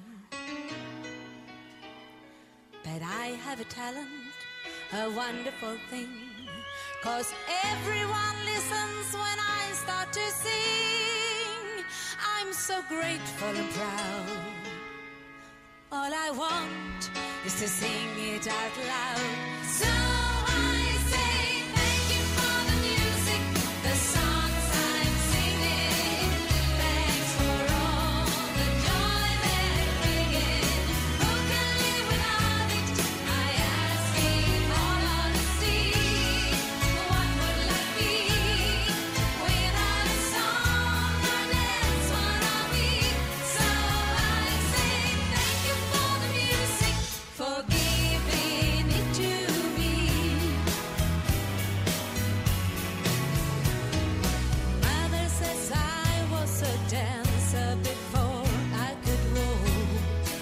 But I have a talent, a wonderful thing. 'Cause everyone listens when I start to sing. I'm so grateful and proud. All I want is to sing it out loud. So I say thank you for the music, the songs I'm singing. Thanks for all the joy they're bringing. Who can live without it? I ask in all honesty. What would life be without a song or dance one of me? So I say thank you for the music, for giving it to me. Mother says I was a dancer before I could walk.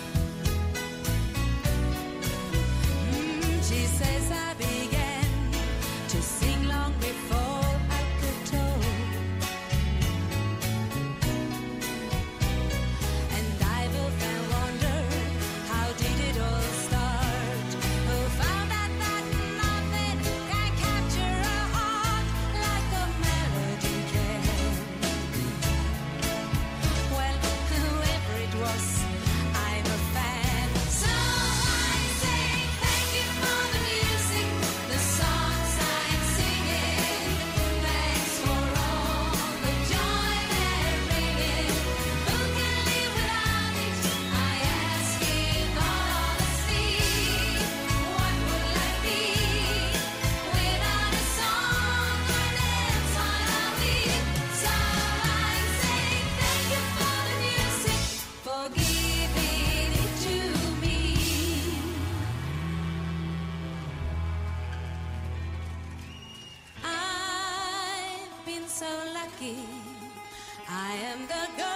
Mm, she says I began to sing long before I could talk. And I've often wondered, how did it all start? Who found out that nothing can capture a heart like a melody can? Well, whoever it was, I'm a fan. So I say thank you for the music, the songs I'm singing. Thanks for all the joy they're bringing. Who can live without it? I ask in all honesty. What would life be without a song or dance one of me? So I say thank you for the music, for giving it to me. I've been so lucky. I am the girl